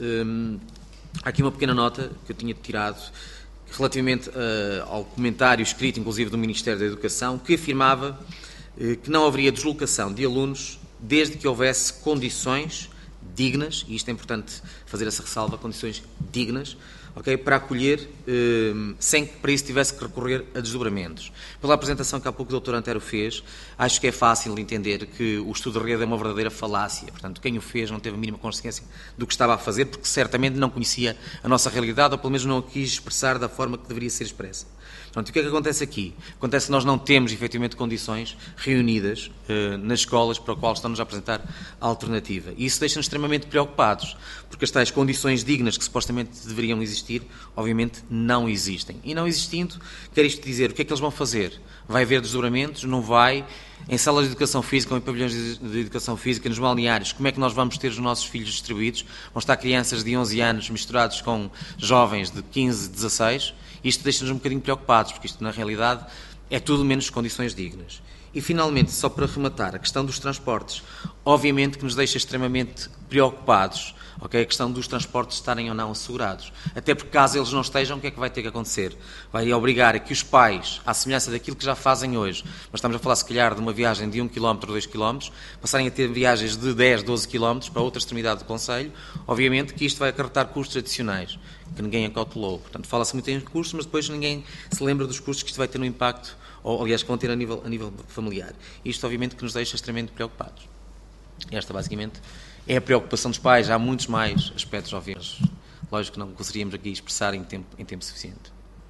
há aqui uma pequena nota que eu tinha tirado relativamente ao comentário escrito, inclusive, do Ministério da Educação, que afirmava que não haveria deslocação de alunos desde que houvesse condições dignas, e isto é importante fazer essa ressalva, condições dignas, okay, para acolher, sem que para isso tivesse que recorrer a desdobramentos. Pela apresentação que há pouco o Dr. Antero fez, acho que é fácil entender que o estudo de rede é uma verdadeira falácia. Portanto, quem o fez não teve a mínima consciência do que estava a fazer, porque certamente não conhecia a nossa realidade, ou pelo menos não a quis expressar da forma que deveria ser expressa. Portanto, o que é que acontece aqui? Acontece que nós não temos, efetivamente, condições reunidas nas escolas para o qual estamos a apresentar a alternativa. E isso deixa-nos extremamente preocupados, porque as tais condições dignas que supostamente deveriam existir, obviamente, não existem. E não existindo, quer isto dizer, o que é que eles vão fazer? Vai haver desdobramentos? Não vai? Em salas de educação física ou em pavilhões de educação física, nos balneários, como é que nós vamos ter os nossos filhos distribuídos? Vão estar crianças de 11 anos misturados com jovens de 15, 16? Isto deixa-nos um bocadinho preocupados, porque isto, na realidade, é tudo menos condições dignas. E, finalmente, só para rematar, a questão dos transportes. Obviamente que nos deixa extremamente preocupados, okay, a questão dos transportes estarem ou não assegurados. Até porque, caso eles não estejam, o que é que vai ter que acontecer? Vai obrigar a que os pais, à semelhança daquilo que já fazem hoje, mas estamos a falar, se calhar, de uma viagem de 1 km ou 2 km, passarem a ter viagens de 10, 12 km para outra extremidade do concelho, obviamente que isto vai acarretar custos adicionais, que ninguém acautelou. Portanto, fala-se muito em custos, mas depois ninguém se lembra dos custos que isto vai ter no impacto, ou, aliás, que vão ter a nível familiar. Isto, obviamente, que nos deixa extremamente preocupados. Esta, basicamente, é a preocupação dos pais. Há muitos mais aspectos, obviamente. Lógico que não conseguiríamos aqui expressar em tempo suficiente.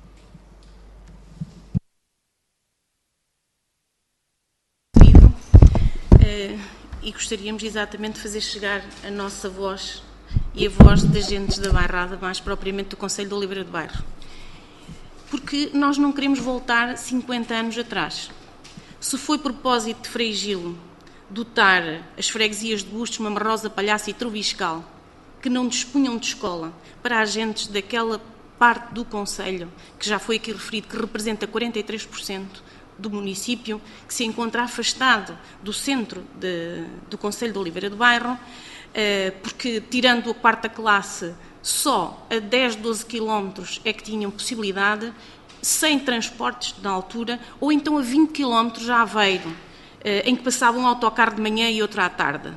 E gostaríamos exatamente de fazer chegar a nossa voz e a voz de agentes da Bairrada, mais propriamente do Concelho de Oliveira de Bairro. Porque nós não queremos voltar 50 anos atrás. Se foi propósito de Frei Gil dotar as freguesias de Bustos, Mamarrosa, Palhaço e Troviscal, que não dispunham de escola, para agentes daquela parte do Concelho, que já foi aqui referido, que representa 43% do município, que se encontra afastado do centro do Concelho de Oliveira de Bairro, porque, tirando a quarta classe, só a 10, 12 quilómetros é que tinham possibilidade, sem transportes na altura, ou então a 20 quilómetros a Aveiro, em que passava um autocarro de manhã e outro à tarde.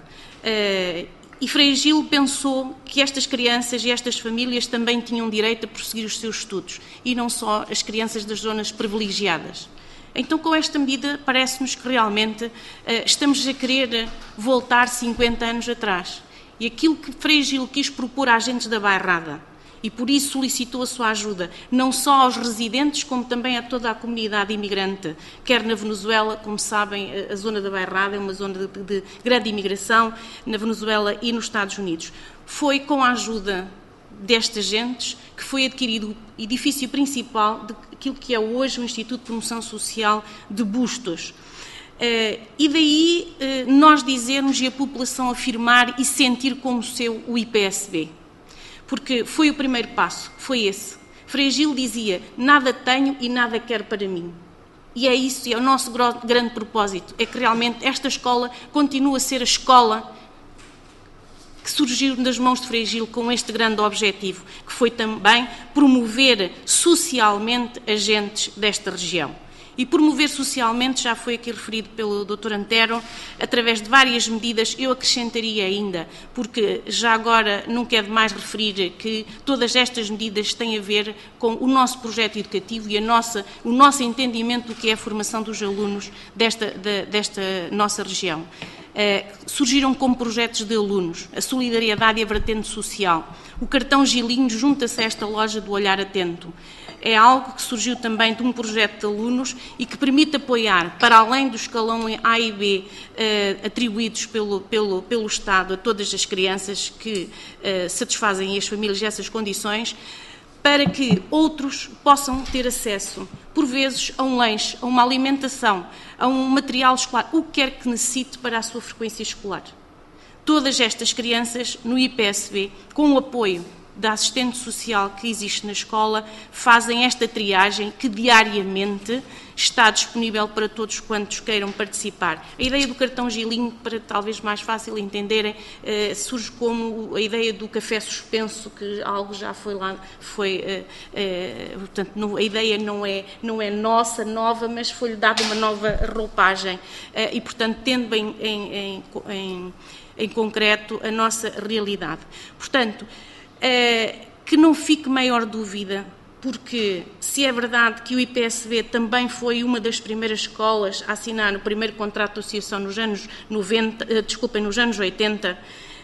E Frei Gil pensou que estas crianças e estas famílias também tinham direito a prosseguir os seus estudos, e não só as crianças das zonas privilegiadas. Então, com esta medida, parece-nos que realmente estamos a querer voltar 50 anos atrás. E aquilo que Frei Gil quis propor a agentes da Bairrada, e por isso solicitou a sua ajuda, não só aos residentes, como também a toda a comunidade imigrante, quer na Venezuela, como sabem, a zona da Bairrada é uma zona de grande imigração, na Venezuela e nos Estados Unidos. Foi com a ajuda destes agentes que foi adquirido o edifício principal daquilo que é hoje o Instituto de Promoção Social de Bustos. E daí nós dizermos e a população afirmar e sentir como seu o IPSB. Porque foi o primeiro passo, foi esse. Frei Gil dizia, nada tenho e nada quero para mim. E é isso, é o nosso grande propósito, é que realmente esta escola continua a ser a escola que surgiu das mãos de Frei Gil com este grande objetivo, que foi também promover socialmente agentes desta região. E promover socialmente, já foi aqui referido pelo Dr. Antero, através de várias medidas, eu acrescentaria ainda, porque já agora não quero demais referir que todas estas medidas têm a ver com o nosso projeto educativo e o nosso entendimento do que é a formação dos alunos desta nossa região. Surgiram como projetos de alunos, a solidariedade e a vertente social. O cartão Gilinho junta-se a esta loja do Olhar Atento. É algo que surgiu também de um projeto de alunos e que permite apoiar, para além do escalão A e B atribuídos pelo Estado a todas as crianças que satisfazem e as famílias essas condições, para que outros possam ter acesso, por vezes, a um lanche, a uma alimentação, a um material escolar, o que quer que necessite para a sua frequência escolar. Todas estas crianças, no IPSB, com o apoio da assistente social que existe na escola, fazem esta triagem que diariamente está disponível para todos quantos queiram participar. A ideia do cartão Gilinho, para talvez mais fácil entenderem, surge como a ideia do café suspenso, que algo já foi lá, portanto, a ideia não é nossa, nova, mas foi-lhe dada uma nova roupagem e, portanto, tendo em concreto a nossa realidade. Portanto, que não fique maior dúvida, porque se é verdade que o IPSB também foi uma das primeiras escolas a assinar o primeiro contrato de associação nos anos 80,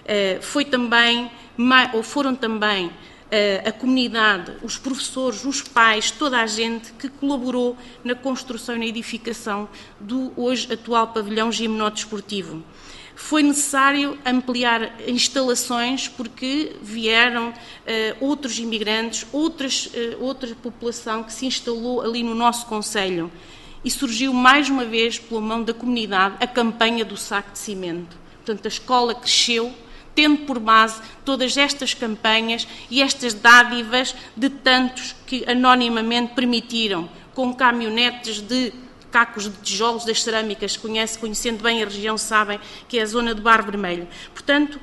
foram também a comunidade, os professores, os pais, toda a gente que colaborou na construção e na edificação do hoje atual pavilhão gimnodesportivo. Foi necessário ampliar instalações porque vieram outros imigrantes, outra população que se instalou ali no nosso concelho e surgiu mais uma vez pela mão da comunidade a campanha do saco de cimento. Portanto, a escola cresceu tendo por base todas estas campanhas e estas dádivas de tantos que anonimamente permitiram, com caminhonetes de cacos de tijolos das cerâmicas, conhecendo bem a região, sabem que é a zona de Barro Vermelho. Portanto,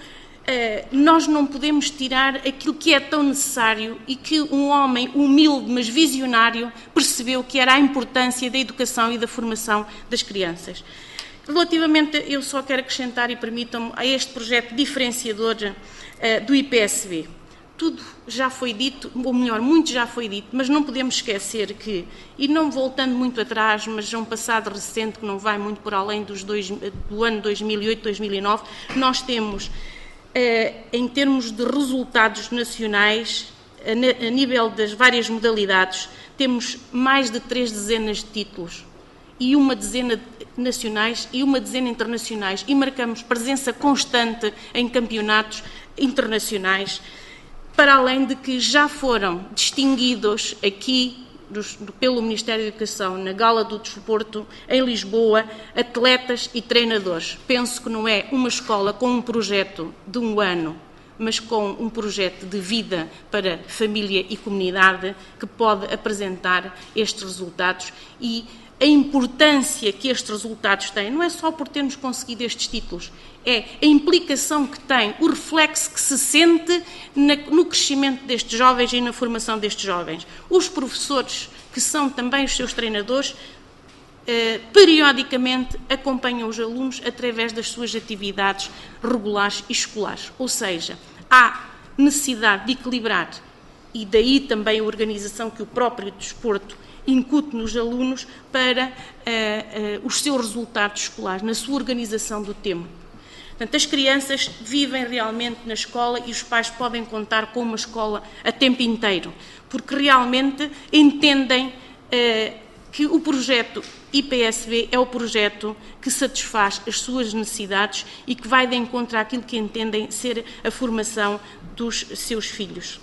nós não podemos tirar aquilo que é tão necessário e que um homem humilde, mas visionário, percebeu que era a importância da educação e da formação das crianças. Relativamente, eu só quero acrescentar, e permitam-me, a este projeto diferenciador do IPSB. Tudo já foi dito, ou melhor, muito já foi dito, mas não podemos esquecer que, e não voltando muito atrás, mas a um passado recente que não vai muito por além do ano 2008, 2009, nós temos, em termos de resultados nacionais, a nível das várias modalidades, temos mais de 3 dezenas de títulos e uma dezena nacionais e uma dezena internacionais, e marcamos presença constante em campeonatos internacionais, para além de que já foram distinguidos aqui pelo Ministério da Educação, na Gala do Desporto, em Lisboa, atletas e treinadores. Penso que não é uma escola com um projeto de um ano, mas com um projeto de vida para família e comunidade que pode apresentar estes resultados, e a importância que estes resultados têm não é só por termos conseguido estes títulos, é a implicação que tem, o reflexo que se sente no crescimento destes jovens e na formação destes jovens. Os professores, que são também os seus treinadores, periodicamente acompanham os alunos através das suas atividades regulares e escolares. Ou seja, há necessidade de equilibrar, e daí também a organização que o próprio desporto incute nos alunos para os seus resultados escolares, na sua organização do tempo. Portanto, as crianças vivem realmente na escola e os pais podem contar com uma escola a tempo inteiro, porque realmente entendem que o projeto IPSB é o projeto que satisfaz as suas necessidades e que vai de encontro àquilo que entendem ser a formação dos seus filhos.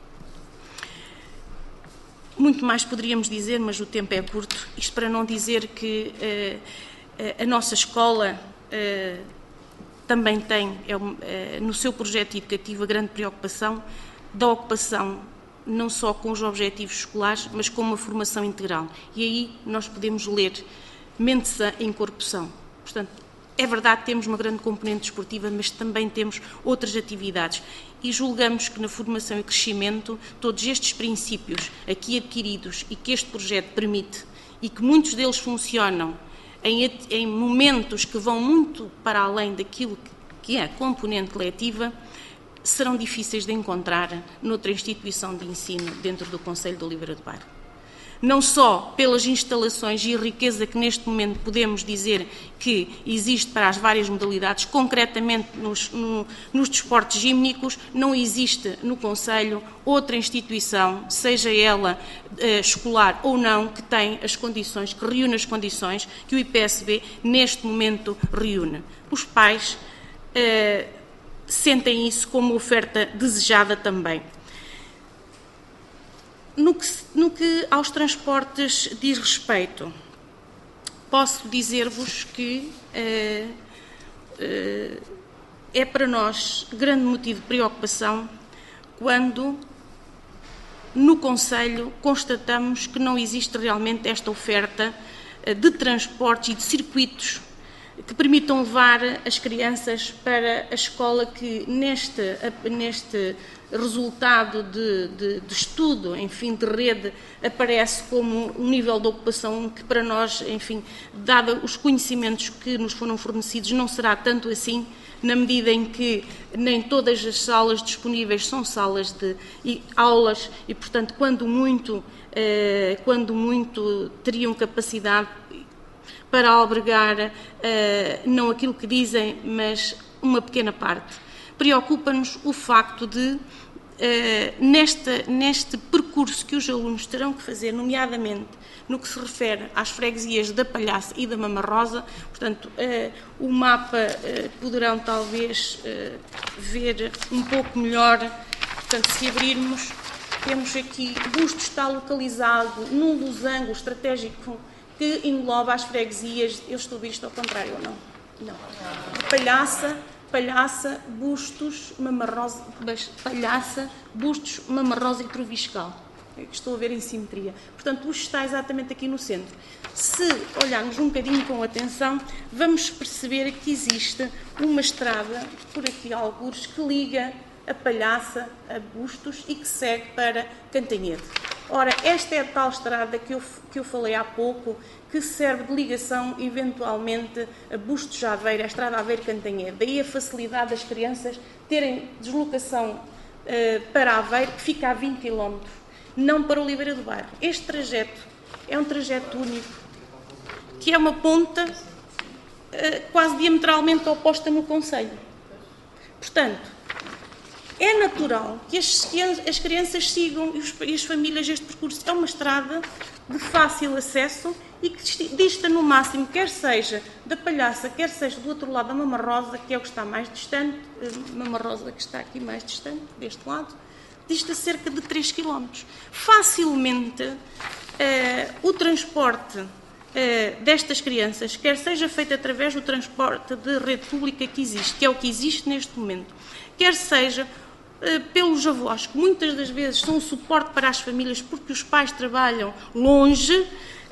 Muito mais poderíamos dizer, mas o tempo é curto. Isto para não dizer que a nossa escola também tem, no seu projeto educativo, a grande preocupação da ocupação, não só com os objetivos escolares, mas com uma formação integral. E aí nós podemos ler mente sã em corpo são. Portanto, é verdade que temos uma grande componente desportiva, mas também temos outras atividades. E julgamos que na formação e crescimento, todos estes princípios aqui adquiridos e que este projeto permite, e que muitos deles funcionam em momentos que vão muito para além daquilo que é a componente letiva, serão difíceis de encontrar noutra instituição de ensino dentro do Concelho de Oliveira do Bairro. Não só pelas instalações e a riqueza que neste momento podemos dizer que existe para as várias modalidades, concretamente nos desportos gímnicos, não existe no Concelho outra instituição, seja ela escolar ou não, que tem as condições, que reúne as condições que o IPSB neste momento reúne. Os pais sentem isso como oferta desejada também. No que aos transportes diz respeito, posso dizer-vos que é para nós grande motivo de preocupação quando no Concelho constatamos que não existe realmente esta oferta de transportes e de circuitos que permitam levar as crianças para a escola que neste resultado de estudo, enfim, de rede, aparece como um nível de ocupação que para nós, enfim, dado os conhecimentos que nos foram fornecidos, não será tanto assim, na medida em que nem todas as salas disponíveis são salas de aulas e, portanto, quando muito teriam capacidade para albergar, não aquilo que dizem, mas uma pequena parte. Preocupa-nos o facto de, neste percurso que os alunos terão que fazer, nomeadamente no que se refere às freguesias da Palhaça e da Mamarrosa, portanto, o mapa poderão talvez ver um pouco melhor, portanto, se abrirmos, temos aqui, Bustos está localizado num losango estratégico que engloba as freguesias, eu estou a ver isto ao contrário, ou não? Não. Palhaça, Bustos, Mamarrosa, Palhaça, Bustos, Mamarrosa e Troviscal. Estou a ver em simetria. Portanto, Bustos está exatamente aqui no centro. Se olharmos um bocadinho com atenção, vamos perceber que existe uma estrada, por aqui algures, que liga a Palhaça a Bustos e que segue para Cantanhede. Ora, esta é a tal estrada que eu falei há pouco, que serve de ligação, eventualmente, a Bustos Aveiro, a estrada Aveiro-Cantanhede. Daí a facilidade das crianças terem deslocação para Aveiro, que fica a 20 km, não para Oliveira do Bairro. Este trajeto é um trajeto único, que é uma ponta quase diametralmente oposta no concelho. Portanto, é natural que as crianças sigam e as famílias este percurso. É uma estrada de fácil acesso e que dista no máximo, quer seja da Palhaça, quer seja do outro lado da Mamarrosa, que é o que está mais distante, Mamarrosa que está aqui mais distante, deste lado, dista cerca de 3 km. Facilmente, o transporte destas crianças, quer seja feito através do transporte de rede pública que existe, que é o que existe neste momento, quer seja pelos avós, que muitas das vezes são um suporte para as famílias porque os pais trabalham longe,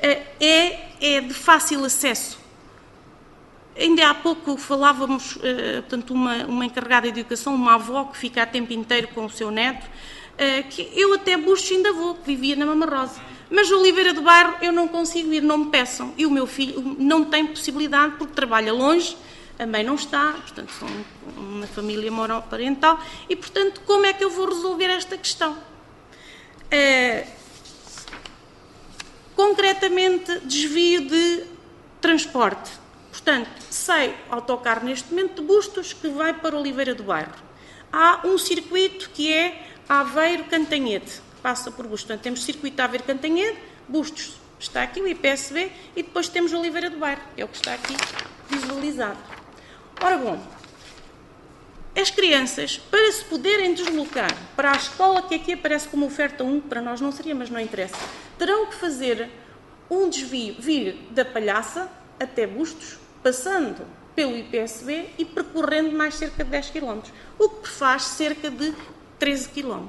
é de fácil acesso. Ainda há pouco falávamos, portanto, uma encarregada de educação, uma avó que fica a tempo inteiro com o seu neto, que eu até Bustos ainda vou, que vivia na Mamarrosa. Mas Oliveira do Bairro eu não consigo ir, não me peçam. E o meu filho não tem possibilidade porque trabalha longe, a mãe não está, portanto, são uma família monoparental, e, portanto, como é que eu vou resolver esta questão? Concretamente, desvio de transporte. Portanto, sei autocarro neste momento de Bustos que vai para Oliveira do Bairro. Há um circuito que é Aveiro-Cantanhede, passa por Bustos. Portanto, temos circuito Aveiro-Cantanhede, Bustos está aqui, o IPSB, e depois temos Oliveira do Bairro, que é o que está aqui visualizado. Ora bom, as crianças, para se poderem deslocar para a escola que aqui aparece como oferta 1, para nós não seria, mas não interessa, terão que fazer um desvio, vir da Palhaça até Bustos, passando pelo IPSB e percorrendo mais cerca de 10 km, o que faz cerca de 13 km.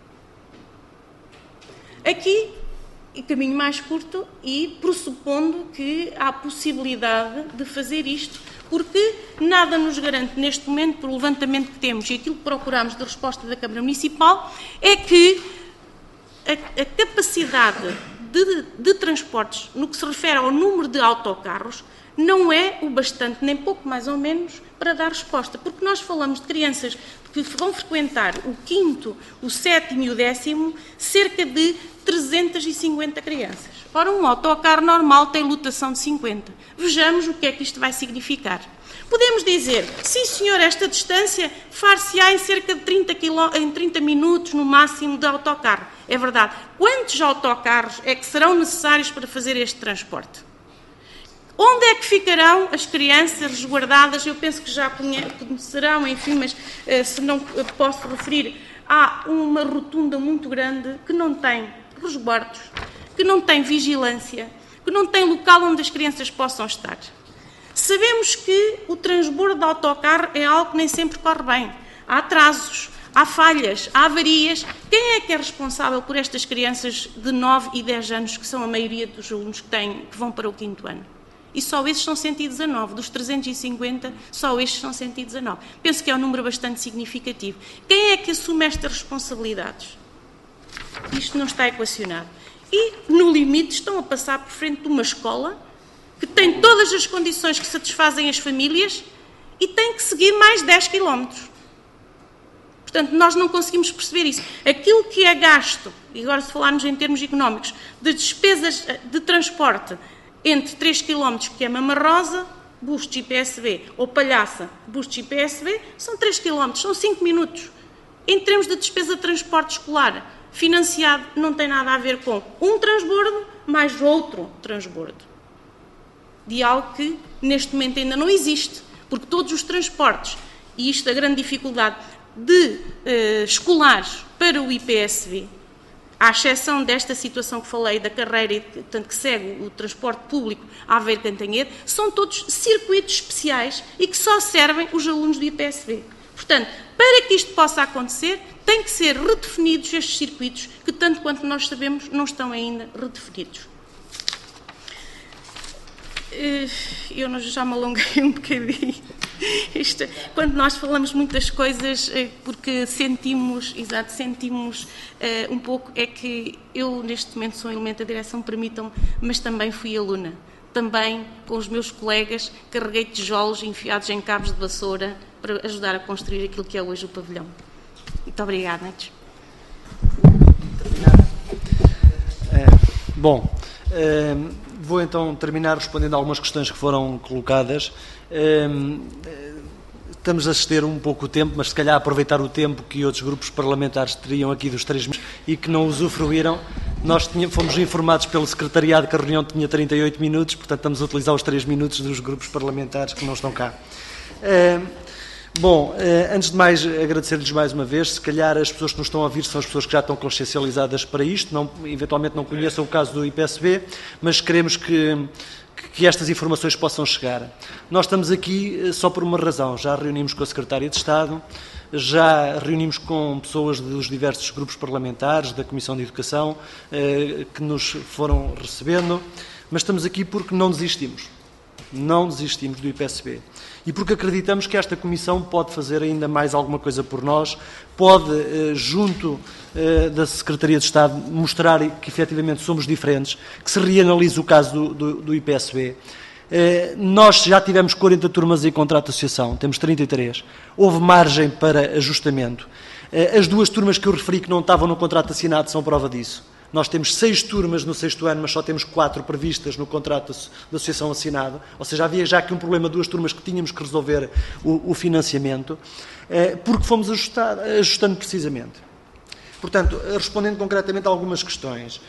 Aqui, caminho mais curto e pressupondo que há possibilidade de fazer isto, porque nada nos garante neste momento, pelo levantamento que temos e aquilo que procuramos de resposta da Câmara Municipal, é que a capacidade de transportes, no que se refere ao número de autocarros, não é o bastante, nem pouco mais ou menos, para dar resposta. Porque nós falamos de crianças que vão frequentar o 5º, o 7º e o 10º, cerca de 350 crianças. Ora, um autocarro normal tem lotação de 50. Vejamos o que é que isto vai significar. Podemos dizer, sim senhor, esta distância far-se-á em cerca de 30 minutos no máximo de autocarro. É verdade. Quantos autocarros é que serão necessários para fazer este transporte? Onde é que ficarão as crianças resguardadas? Eu penso que já conhecerão, enfim, mas se não posso referir, há uma rotunda muito grande que não tem resguardos, que não tem vigilância, que não tem local onde as crianças possam estar. Sabemos que o transbordo de autocarro é algo que nem sempre corre bem. Há atrasos, há falhas, há avarias. Quem é que é responsável por estas crianças de 9 e 10 anos, que são a maioria dos alunos que vão para o 5º ano? e só esses são 119. Dos 350, só estes são 119. Penso que é um número bastante significativo. Quem é que assume estas responsabilidades? Isto não está equacionado. E, no limite, estão a passar por frente de uma escola que tem todas as condições que satisfazem as famílias e tem que seguir mais 10 quilómetros. Portanto, nós não conseguimos perceber isso. Aquilo que é gasto, e agora se falarmos em termos económicos, de despesas de transporte entre 3 km, que é Mamarrosa, Bustos e PSV, ou Palhaça, Bustos e PSV, são 3 km, são 5 minutos. Em termos de despesa de transporte escolar, financiado não tem nada a ver com um transbordo mais outro transbordo. De algo que neste momento ainda não existe, porque todos os transportes, e isto é a grande dificuldade de escolares para o IPSV, à exceção desta situação que falei da carreira e portanto, que segue o transporte público Aveiro-Cantanhede, são todos circuitos especiais e que só servem os alunos do IPSV. Portanto, para que isto possa acontecer, têm que ser redefinidos estes circuitos que, tanto quanto nós sabemos, não estão ainda redefinidos. Eu já me alonguei um bocadinho. Quando nós falamos muitas coisas, porque sentimos um pouco, é que eu neste momento sou um elemento da direção, permitam-me, mas também fui aluna. Também, com os meus colegas, carreguei tijolos enfiados em cabos de vassoura para ajudar a construir aquilo que é hoje o pavilhão. Muito obrigada, Netes. Bom, vou então terminar respondendo a algumas questões que foram colocadas. Estamos a exceder um pouco o tempo, mas se calhar aproveitar o tempo que outros grupos parlamentares teriam aqui dos 3 meses e que não usufruíram. Nós fomos informados pelo secretariado que a reunião tinha 38 minutos, portanto estamos a utilizar os 3 minutos dos grupos parlamentares que não estão cá. Bom, antes de mais, agradecer-lhes mais uma vez. Se calhar as pessoas que nos estão a ouvir são as pessoas que já estão consciencializadas para isto, eventualmente não conheçam o caso do IPSV, mas queremos que estas informações possam chegar. Nós estamos aqui só por uma razão. Já reunimos com a Secretária de Estado, já reunimos com pessoas dos diversos grupos parlamentares, da Comissão de Educação, que nos foram recebendo, mas estamos aqui porque não desistimos. Não desistimos do IPSV. E porque acreditamos que esta Comissão pode fazer ainda mais alguma coisa por nós, pode, junto da Secretaria de Estado, mostrar que efetivamente somos diferentes, que se reanalise o caso do IPSV. Nós já tivemos 40 turmas em contrato de associação, temos 33. Houve margem para ajustamento. As 2 turmas que eu referi que não estavam no contrato assinado são prova disso. Nós temos 6 turmas no 6º ano, mas só temos 4 previstas no contrato de associação assinado. Ou seja, havia já aqui um problema, 2 turmas que tínhamos que resolver o financiamento, porque fomos ajustando precisamente. Portanto, respondendo concretamente a algumas questões,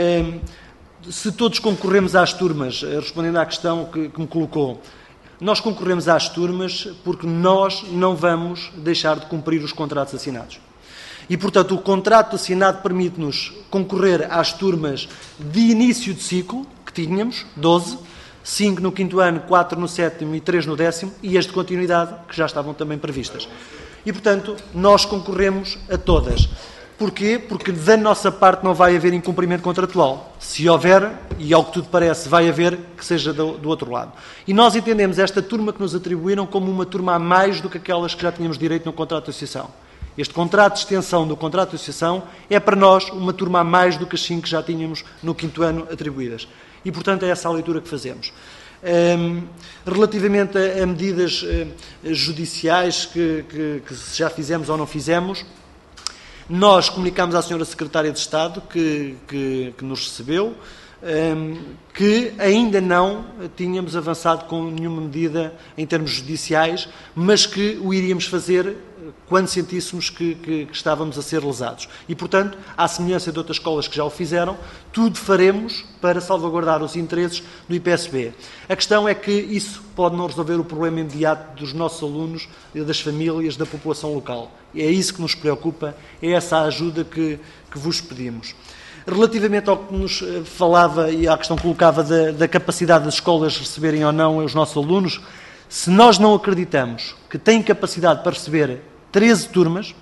se todos concorremos às turmas, respondendo à questão que me colocou, nós concorremos às turmas porque nós não vamos deixar de cumprir os contratos assinados. E, portanto, o contrato assinado permite-nos concorrer às turmas de início de ciclo, que tínhamos, 12, 5 no 5º ano, 4 no 7º e 3 no 10º, e as de continuidade, que já estavam também previstas. E, portanto, nós concorremos a todas. Porquê? Porque da nossa parte não vai haver incumprimento contratual. Se houver, e ao que tudo parece vai haver, que seja do outro lado. E nós entendemos esta turma que nos atribuíram como uma turma a mais do que aquelas que já tínhamos direito no contrato de associação. Este contrato de extensão do contrato de associação é para nós uma turma a mais do que as 5 que já tínhamos no 5º ano atribuídas. E, portanto, é essa a leitura que fazemos. Relativamente a medidas judiciais que já fizemos ou não fizemos, nós comunicámos à Sra. Secretária de Estado que nos recebeu, que ainda não tínhamos avançado com nenhuma medida em termos judiciais, mas que o iríamos fazer quando sentíssemos que estávamos a ser lesados. E, portanto, à semelhança de outras escolas que já o fizeram, tudo faremos para salvaguardar os interesses do IPSV. A questão é que isso pode não resolver o problema imediato dos nossos alunos, das famílias, da população local. É isso que nos preocupa, é essa a ajuda que vos pedimos. Relativamente ao que nos falava e à questão que colocava da capacidade das escolas receberem ou não os nossos alunos, se nós não acreditamos que têm capacidade para receber 13 turmas,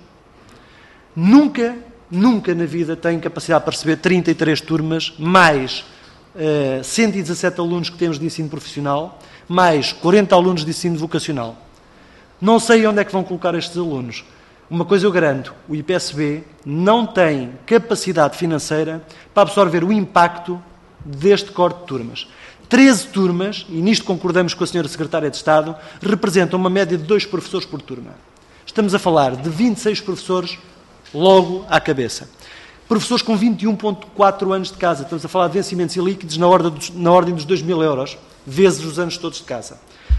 nunca na vida têm capacidade para receber 33 turmas, mais 117 alunos que temos de ensino profissional, mais 40 alunos de ensino vocacional. Não sei onde é que vão colocar estes alunos. Uma coisa eu garanto, o IPSB não tem capacidade financeira para absorver o impacto deste corte de turmas. 13 turmas, e nisto concordamos com a Sra. Secretária de Estado, representam uma média de 2 professores por turma. Estamos a falar de 26 professores logo à cabeça. Professores com 21,4 anos de casa. Estamos a falar de vencimentos e líquidos na ordem dos 2.000 euros, vezes os anos todos de casa.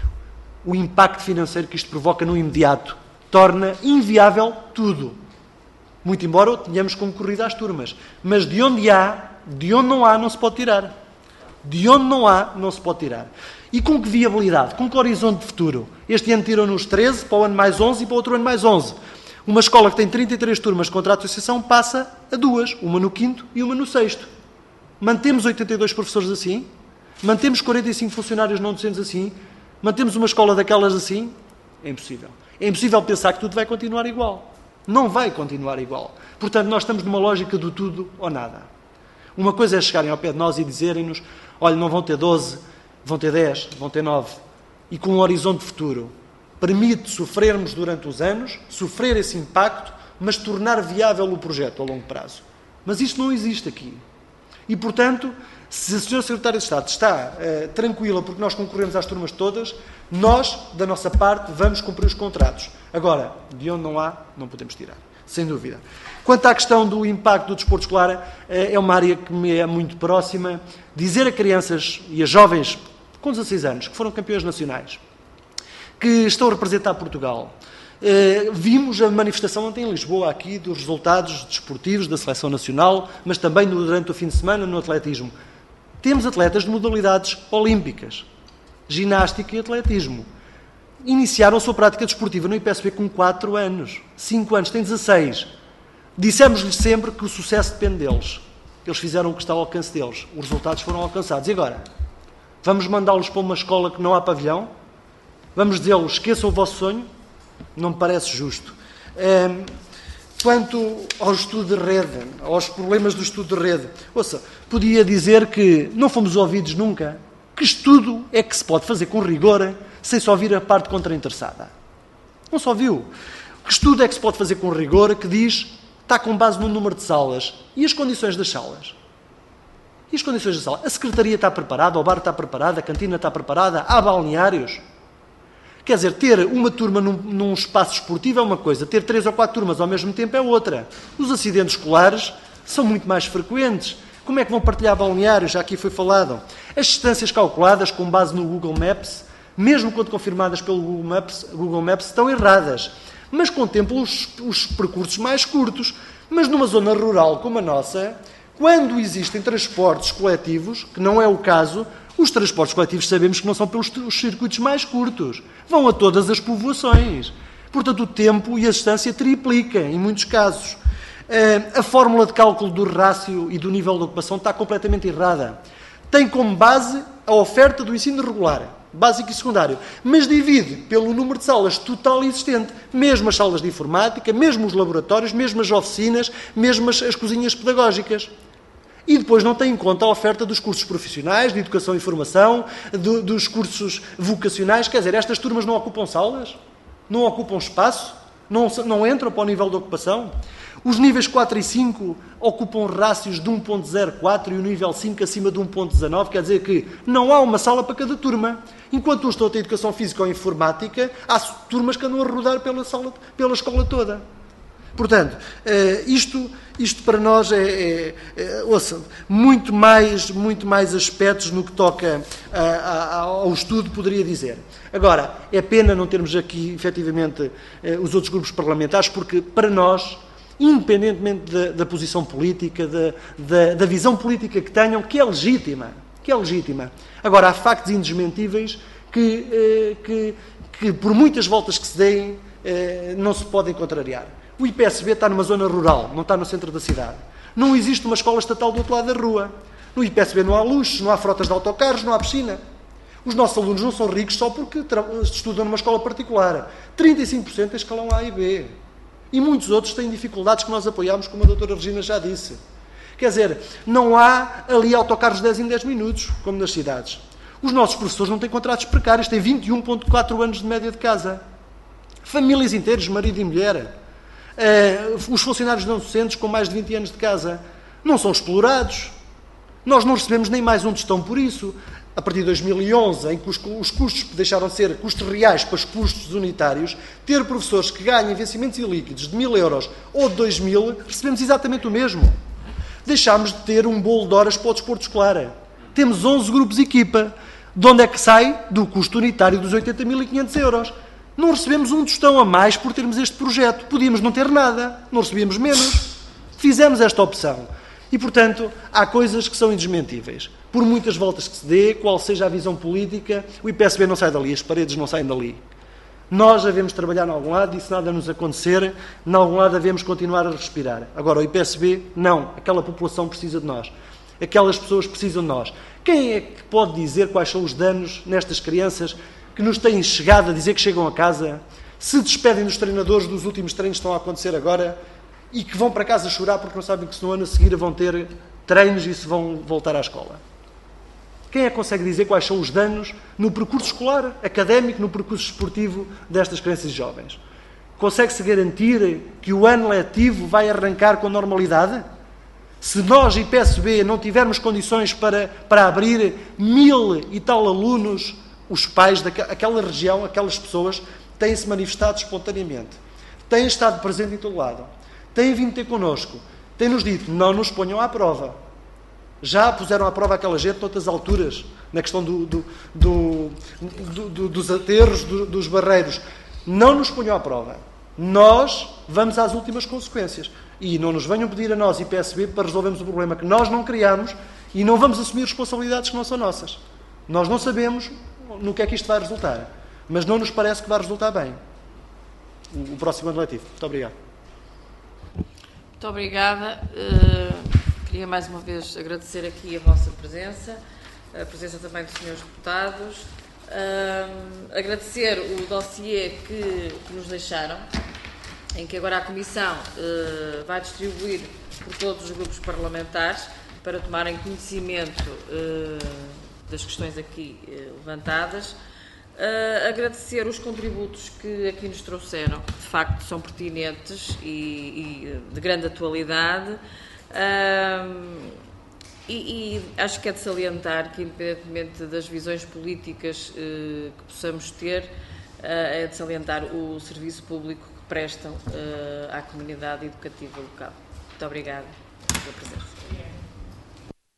O impacto financeiro que isto provoca no imediato torna inviável tudo. Muito embora tenhamos concorrido às turmas. Mas de onde não há, não se pode tirar. De onde não há, não se pode tirar. E com que viabilidade? Com que horizonte de futuro? Este ano tiram-nos 13, para o ano mais 11 e para o outro ano mais 11. Uma escola que tem 33 turmas contra a associação passa a 2, uma no 5º e uma no 6º. Mantemos 82 professores assim? Mantemos 45 funcionários não docentes assim? Mantemos uma escola daquelas assim? É impossível. É impossível pensar que tudo vai continuar igual. Não vai continuar igual. Portanto, nós estamos numa lógica do tudo ou nada. Uma coisa é chegarem ao pé de nós e dizerem-nos: olha, não vão ter 12, vão ter 10, vão ter 9. E com um horizonte futuro. Permite sofrermos durante os anos, sofrer esse impacto, mas tornar viável o projeto a longo prazo. Mas isto não existe aqui. E, portanto, se a Sra. Secretária de Estado está tranquila porque nós concorremos às turmas todas, nós, da nossa parte, vamos cumprir os contratos. Agora, de onde não há, não podemos tirar. Sem dúvida. Quanto à questão do impacto do desporto escolar, é uma área que me é muito próxima. Dizer a crianças e a jovens com 16 anos, que foram campeões nacionais, que estão a representar Portugal. Vimos a manifestação ontem em Lisboa, aqui, dos resultados desportivos da Seleção Nacional, mas também durante o fim de semana no atletismo. Temos atletas de modalidades olímpicas, ginástica e atletismo. Iniciaram a sua prática desportiva no IPSB com 4 anos, 5 anos, têm 16. Dissemos-lhes sempre que o sucesso depende deles. Eles fizeram o que está ao alcance deles. Os resultados foram alcançados. E agora? Vamos mandá-los para uma escola que não há pavilhão? Vamos dizer-los: esqueçam o vosso sonho? Não me parece justo. Quanto ao estudo de rede, aos problemas do estudo de rede, ouça, podia dizer que não fomos ouvidos nunca. Que estudo é que se pode fazer com rigor sem só ouvir a parte contrainteressada? Não se ouviu. Que estudo é que se pode fazer com rigor que diz está com base no número de salas? E as condições das salas? E as condições da sala? A secretaria está preparada, o bar está preparado, a cantina está preparada, há balneários? Quer dizer, ter uma turma num espaço esportivo é uma coisa, ter 3 ou 4 turmas ao mesmo tempo é outra. Os acidentes escolares são muito mais frequentes. Como é que vão partilhar balneários? Já aqui foi falado. As distâncias calculadas com base no Google Maps, mesmo quando confirmadas pelo Google Maps estão erradas. Mas contemplam os percursos mais curtos. Mas numa zona rural como a nossa, quando existem transportes coletivos, que não é o caso, os transportes coletivos sabemos que não são pelos circuitos mais curtos. Vão a todas as povoações. Portanto, o tempo e a distância triplica, em muitos casos. A fórmula de cálculo do rácio e do nível de ocupação está completamente errada. Tem como base a oferta do ensino regular, básico e secundário, mas divide pelo número de salas total existente. Mesmo as salas de informática, mesmo os laboratórios, mesmo as oficinas, mesmo as cozinhas pedagógicas. E depois não tem em conta a oferta dos cursos profissionais, de educação e formação, dos cursos vocacionais. Quer dizer, estas turmas não ocupam salas? Não ocupam espaço? Não entram para o nível de ocupação? Os níveis 4 e 5 ocupam rácios de 1.04 e o nível 5 acima de 1.19. Quer dizer que não há uma sala para cada turma. Enquanto uns estão a ter educação física ou informática, há turmas que andam a rodar pela escola toda. Portanto, isto para nós ouça, muito mais aspectos no que toca ao estudo, poderia dizer. Agora, é pena não termos aqui, efetivamente, os outros grupos parlamentares, porque para nós, independentemente da posição política, da visão política que tenham, que é legítima. Agora, há factos indesmentíveis que por muitas voltas que se deem, não se podem contrariar. O IPSB está numa zona rural, não está no centro da cidade. Não existe uma escola estatal do outro lado da rua. No IPSB não há luxos, não há frotas de autocarros, não há piscina. Os nossos alunos não são ricos só porque estudam numa escola particular. 35% têm escalão A e B. E muitos outros têm dificuldades que nós apoiamos, como a doutora Regina já disse. Quer dizer, não há ali autocarros de 10 em 10 minutos, como nas cidades. Os nossos professores não têm contratos precários, têm 21,4 anos de média de casa. Famílias inteiras, marido e mulher. Os funcionários não docentes com mais de 20 anos de casa não são explorados. Nós não recebemos nem mais um tostão por isso. A partir de 2011, em que os custos deixaram de ser custos reais para os custos unitários, ter professores que ganhem vencimentos ilíquidos de 1.000 euros ou de 2.000, recebemos exatamente o mesmo. Deixámos de ter um bolo de horas para o desporto escolar. Temos 11 grupos de equipa. De onde é que sai? Do custo unitário dos 80.500 euros. Não recebemos um tostão a mais por termos este projeto. Podíamos não ter nada, não recebíamos menos. Fizemos esta opção. E, portanto, há coisas que são indesmentíveis. Por muitas voltas que se dê, qual seja a visão política, o IPSB não sai dali, as paredes não saem dali. Nós devemos trabalhar em algum lado e, se nada nos acontecer, em algum lado devemos continuar a respirar. Agora, o IPSB, não. Aquela população precisa de nós. Aquelas pessoas precisam de nós. Quem é que pode dizer quais são os danos nestas crianças que nos têm chegado a dizer que chegam a casa, se despedem dos treinadores dos últimos treinos que estão a acontecer agora e que vão para casa chorar porque não sabem que se no ano a seguir vão ter treinos e se vão voltar à escola? Quem é que consegue dizer quais são os danos no percurso escolar, académico, no percurso esportivo destas crianças e jovens? Consegue-se garantir que o ano letivo vai arrancar com normalidade? Se nós, IPSB, não tivermos condições para abrir 1.000 e tal alunos, os pais daquela região, aquelas pessoas, têm-se manifestado espontaneamente. Têm estado presentes em todo lado. Têm vindo ter connosco. Têm-nos dito, não nos ponham à prova. Já puseram à prova aquela gente noutras alturas, na questão dos aterros, dos barreiros. Não nos ponham à prova. Nós vamos às últimas consequências. E não nos venham pedir a nós, IPSB, para resolvermos o problema que nós não criamos e não vamos assumir responsabilidades que não são nossas. Nós não sabemos no que é que isto vai resultar, mas não nos parece que vai resultar bem o próximo ano letivo. Muito obrigado. Muito obrigada. Queria mais uma vez agradecer aqui a vossa presença, a presença também dos senhores deputados, agradecer o dossiê que nos deixaram, em que agora a Comissão vai distribuir por todos os grupos parlamentares para tomarem conhecimento das questões aqui levantadas. Agradecer os contributos que aqui nos trouxeram, que de facto são pertinentes e de grande atualidade. E acho que é de salientar que, independentemente das visões políticas que possamos ter, é de salientar o serviço público que prestam à comunidade educativa local. Muito obrigada pela presença.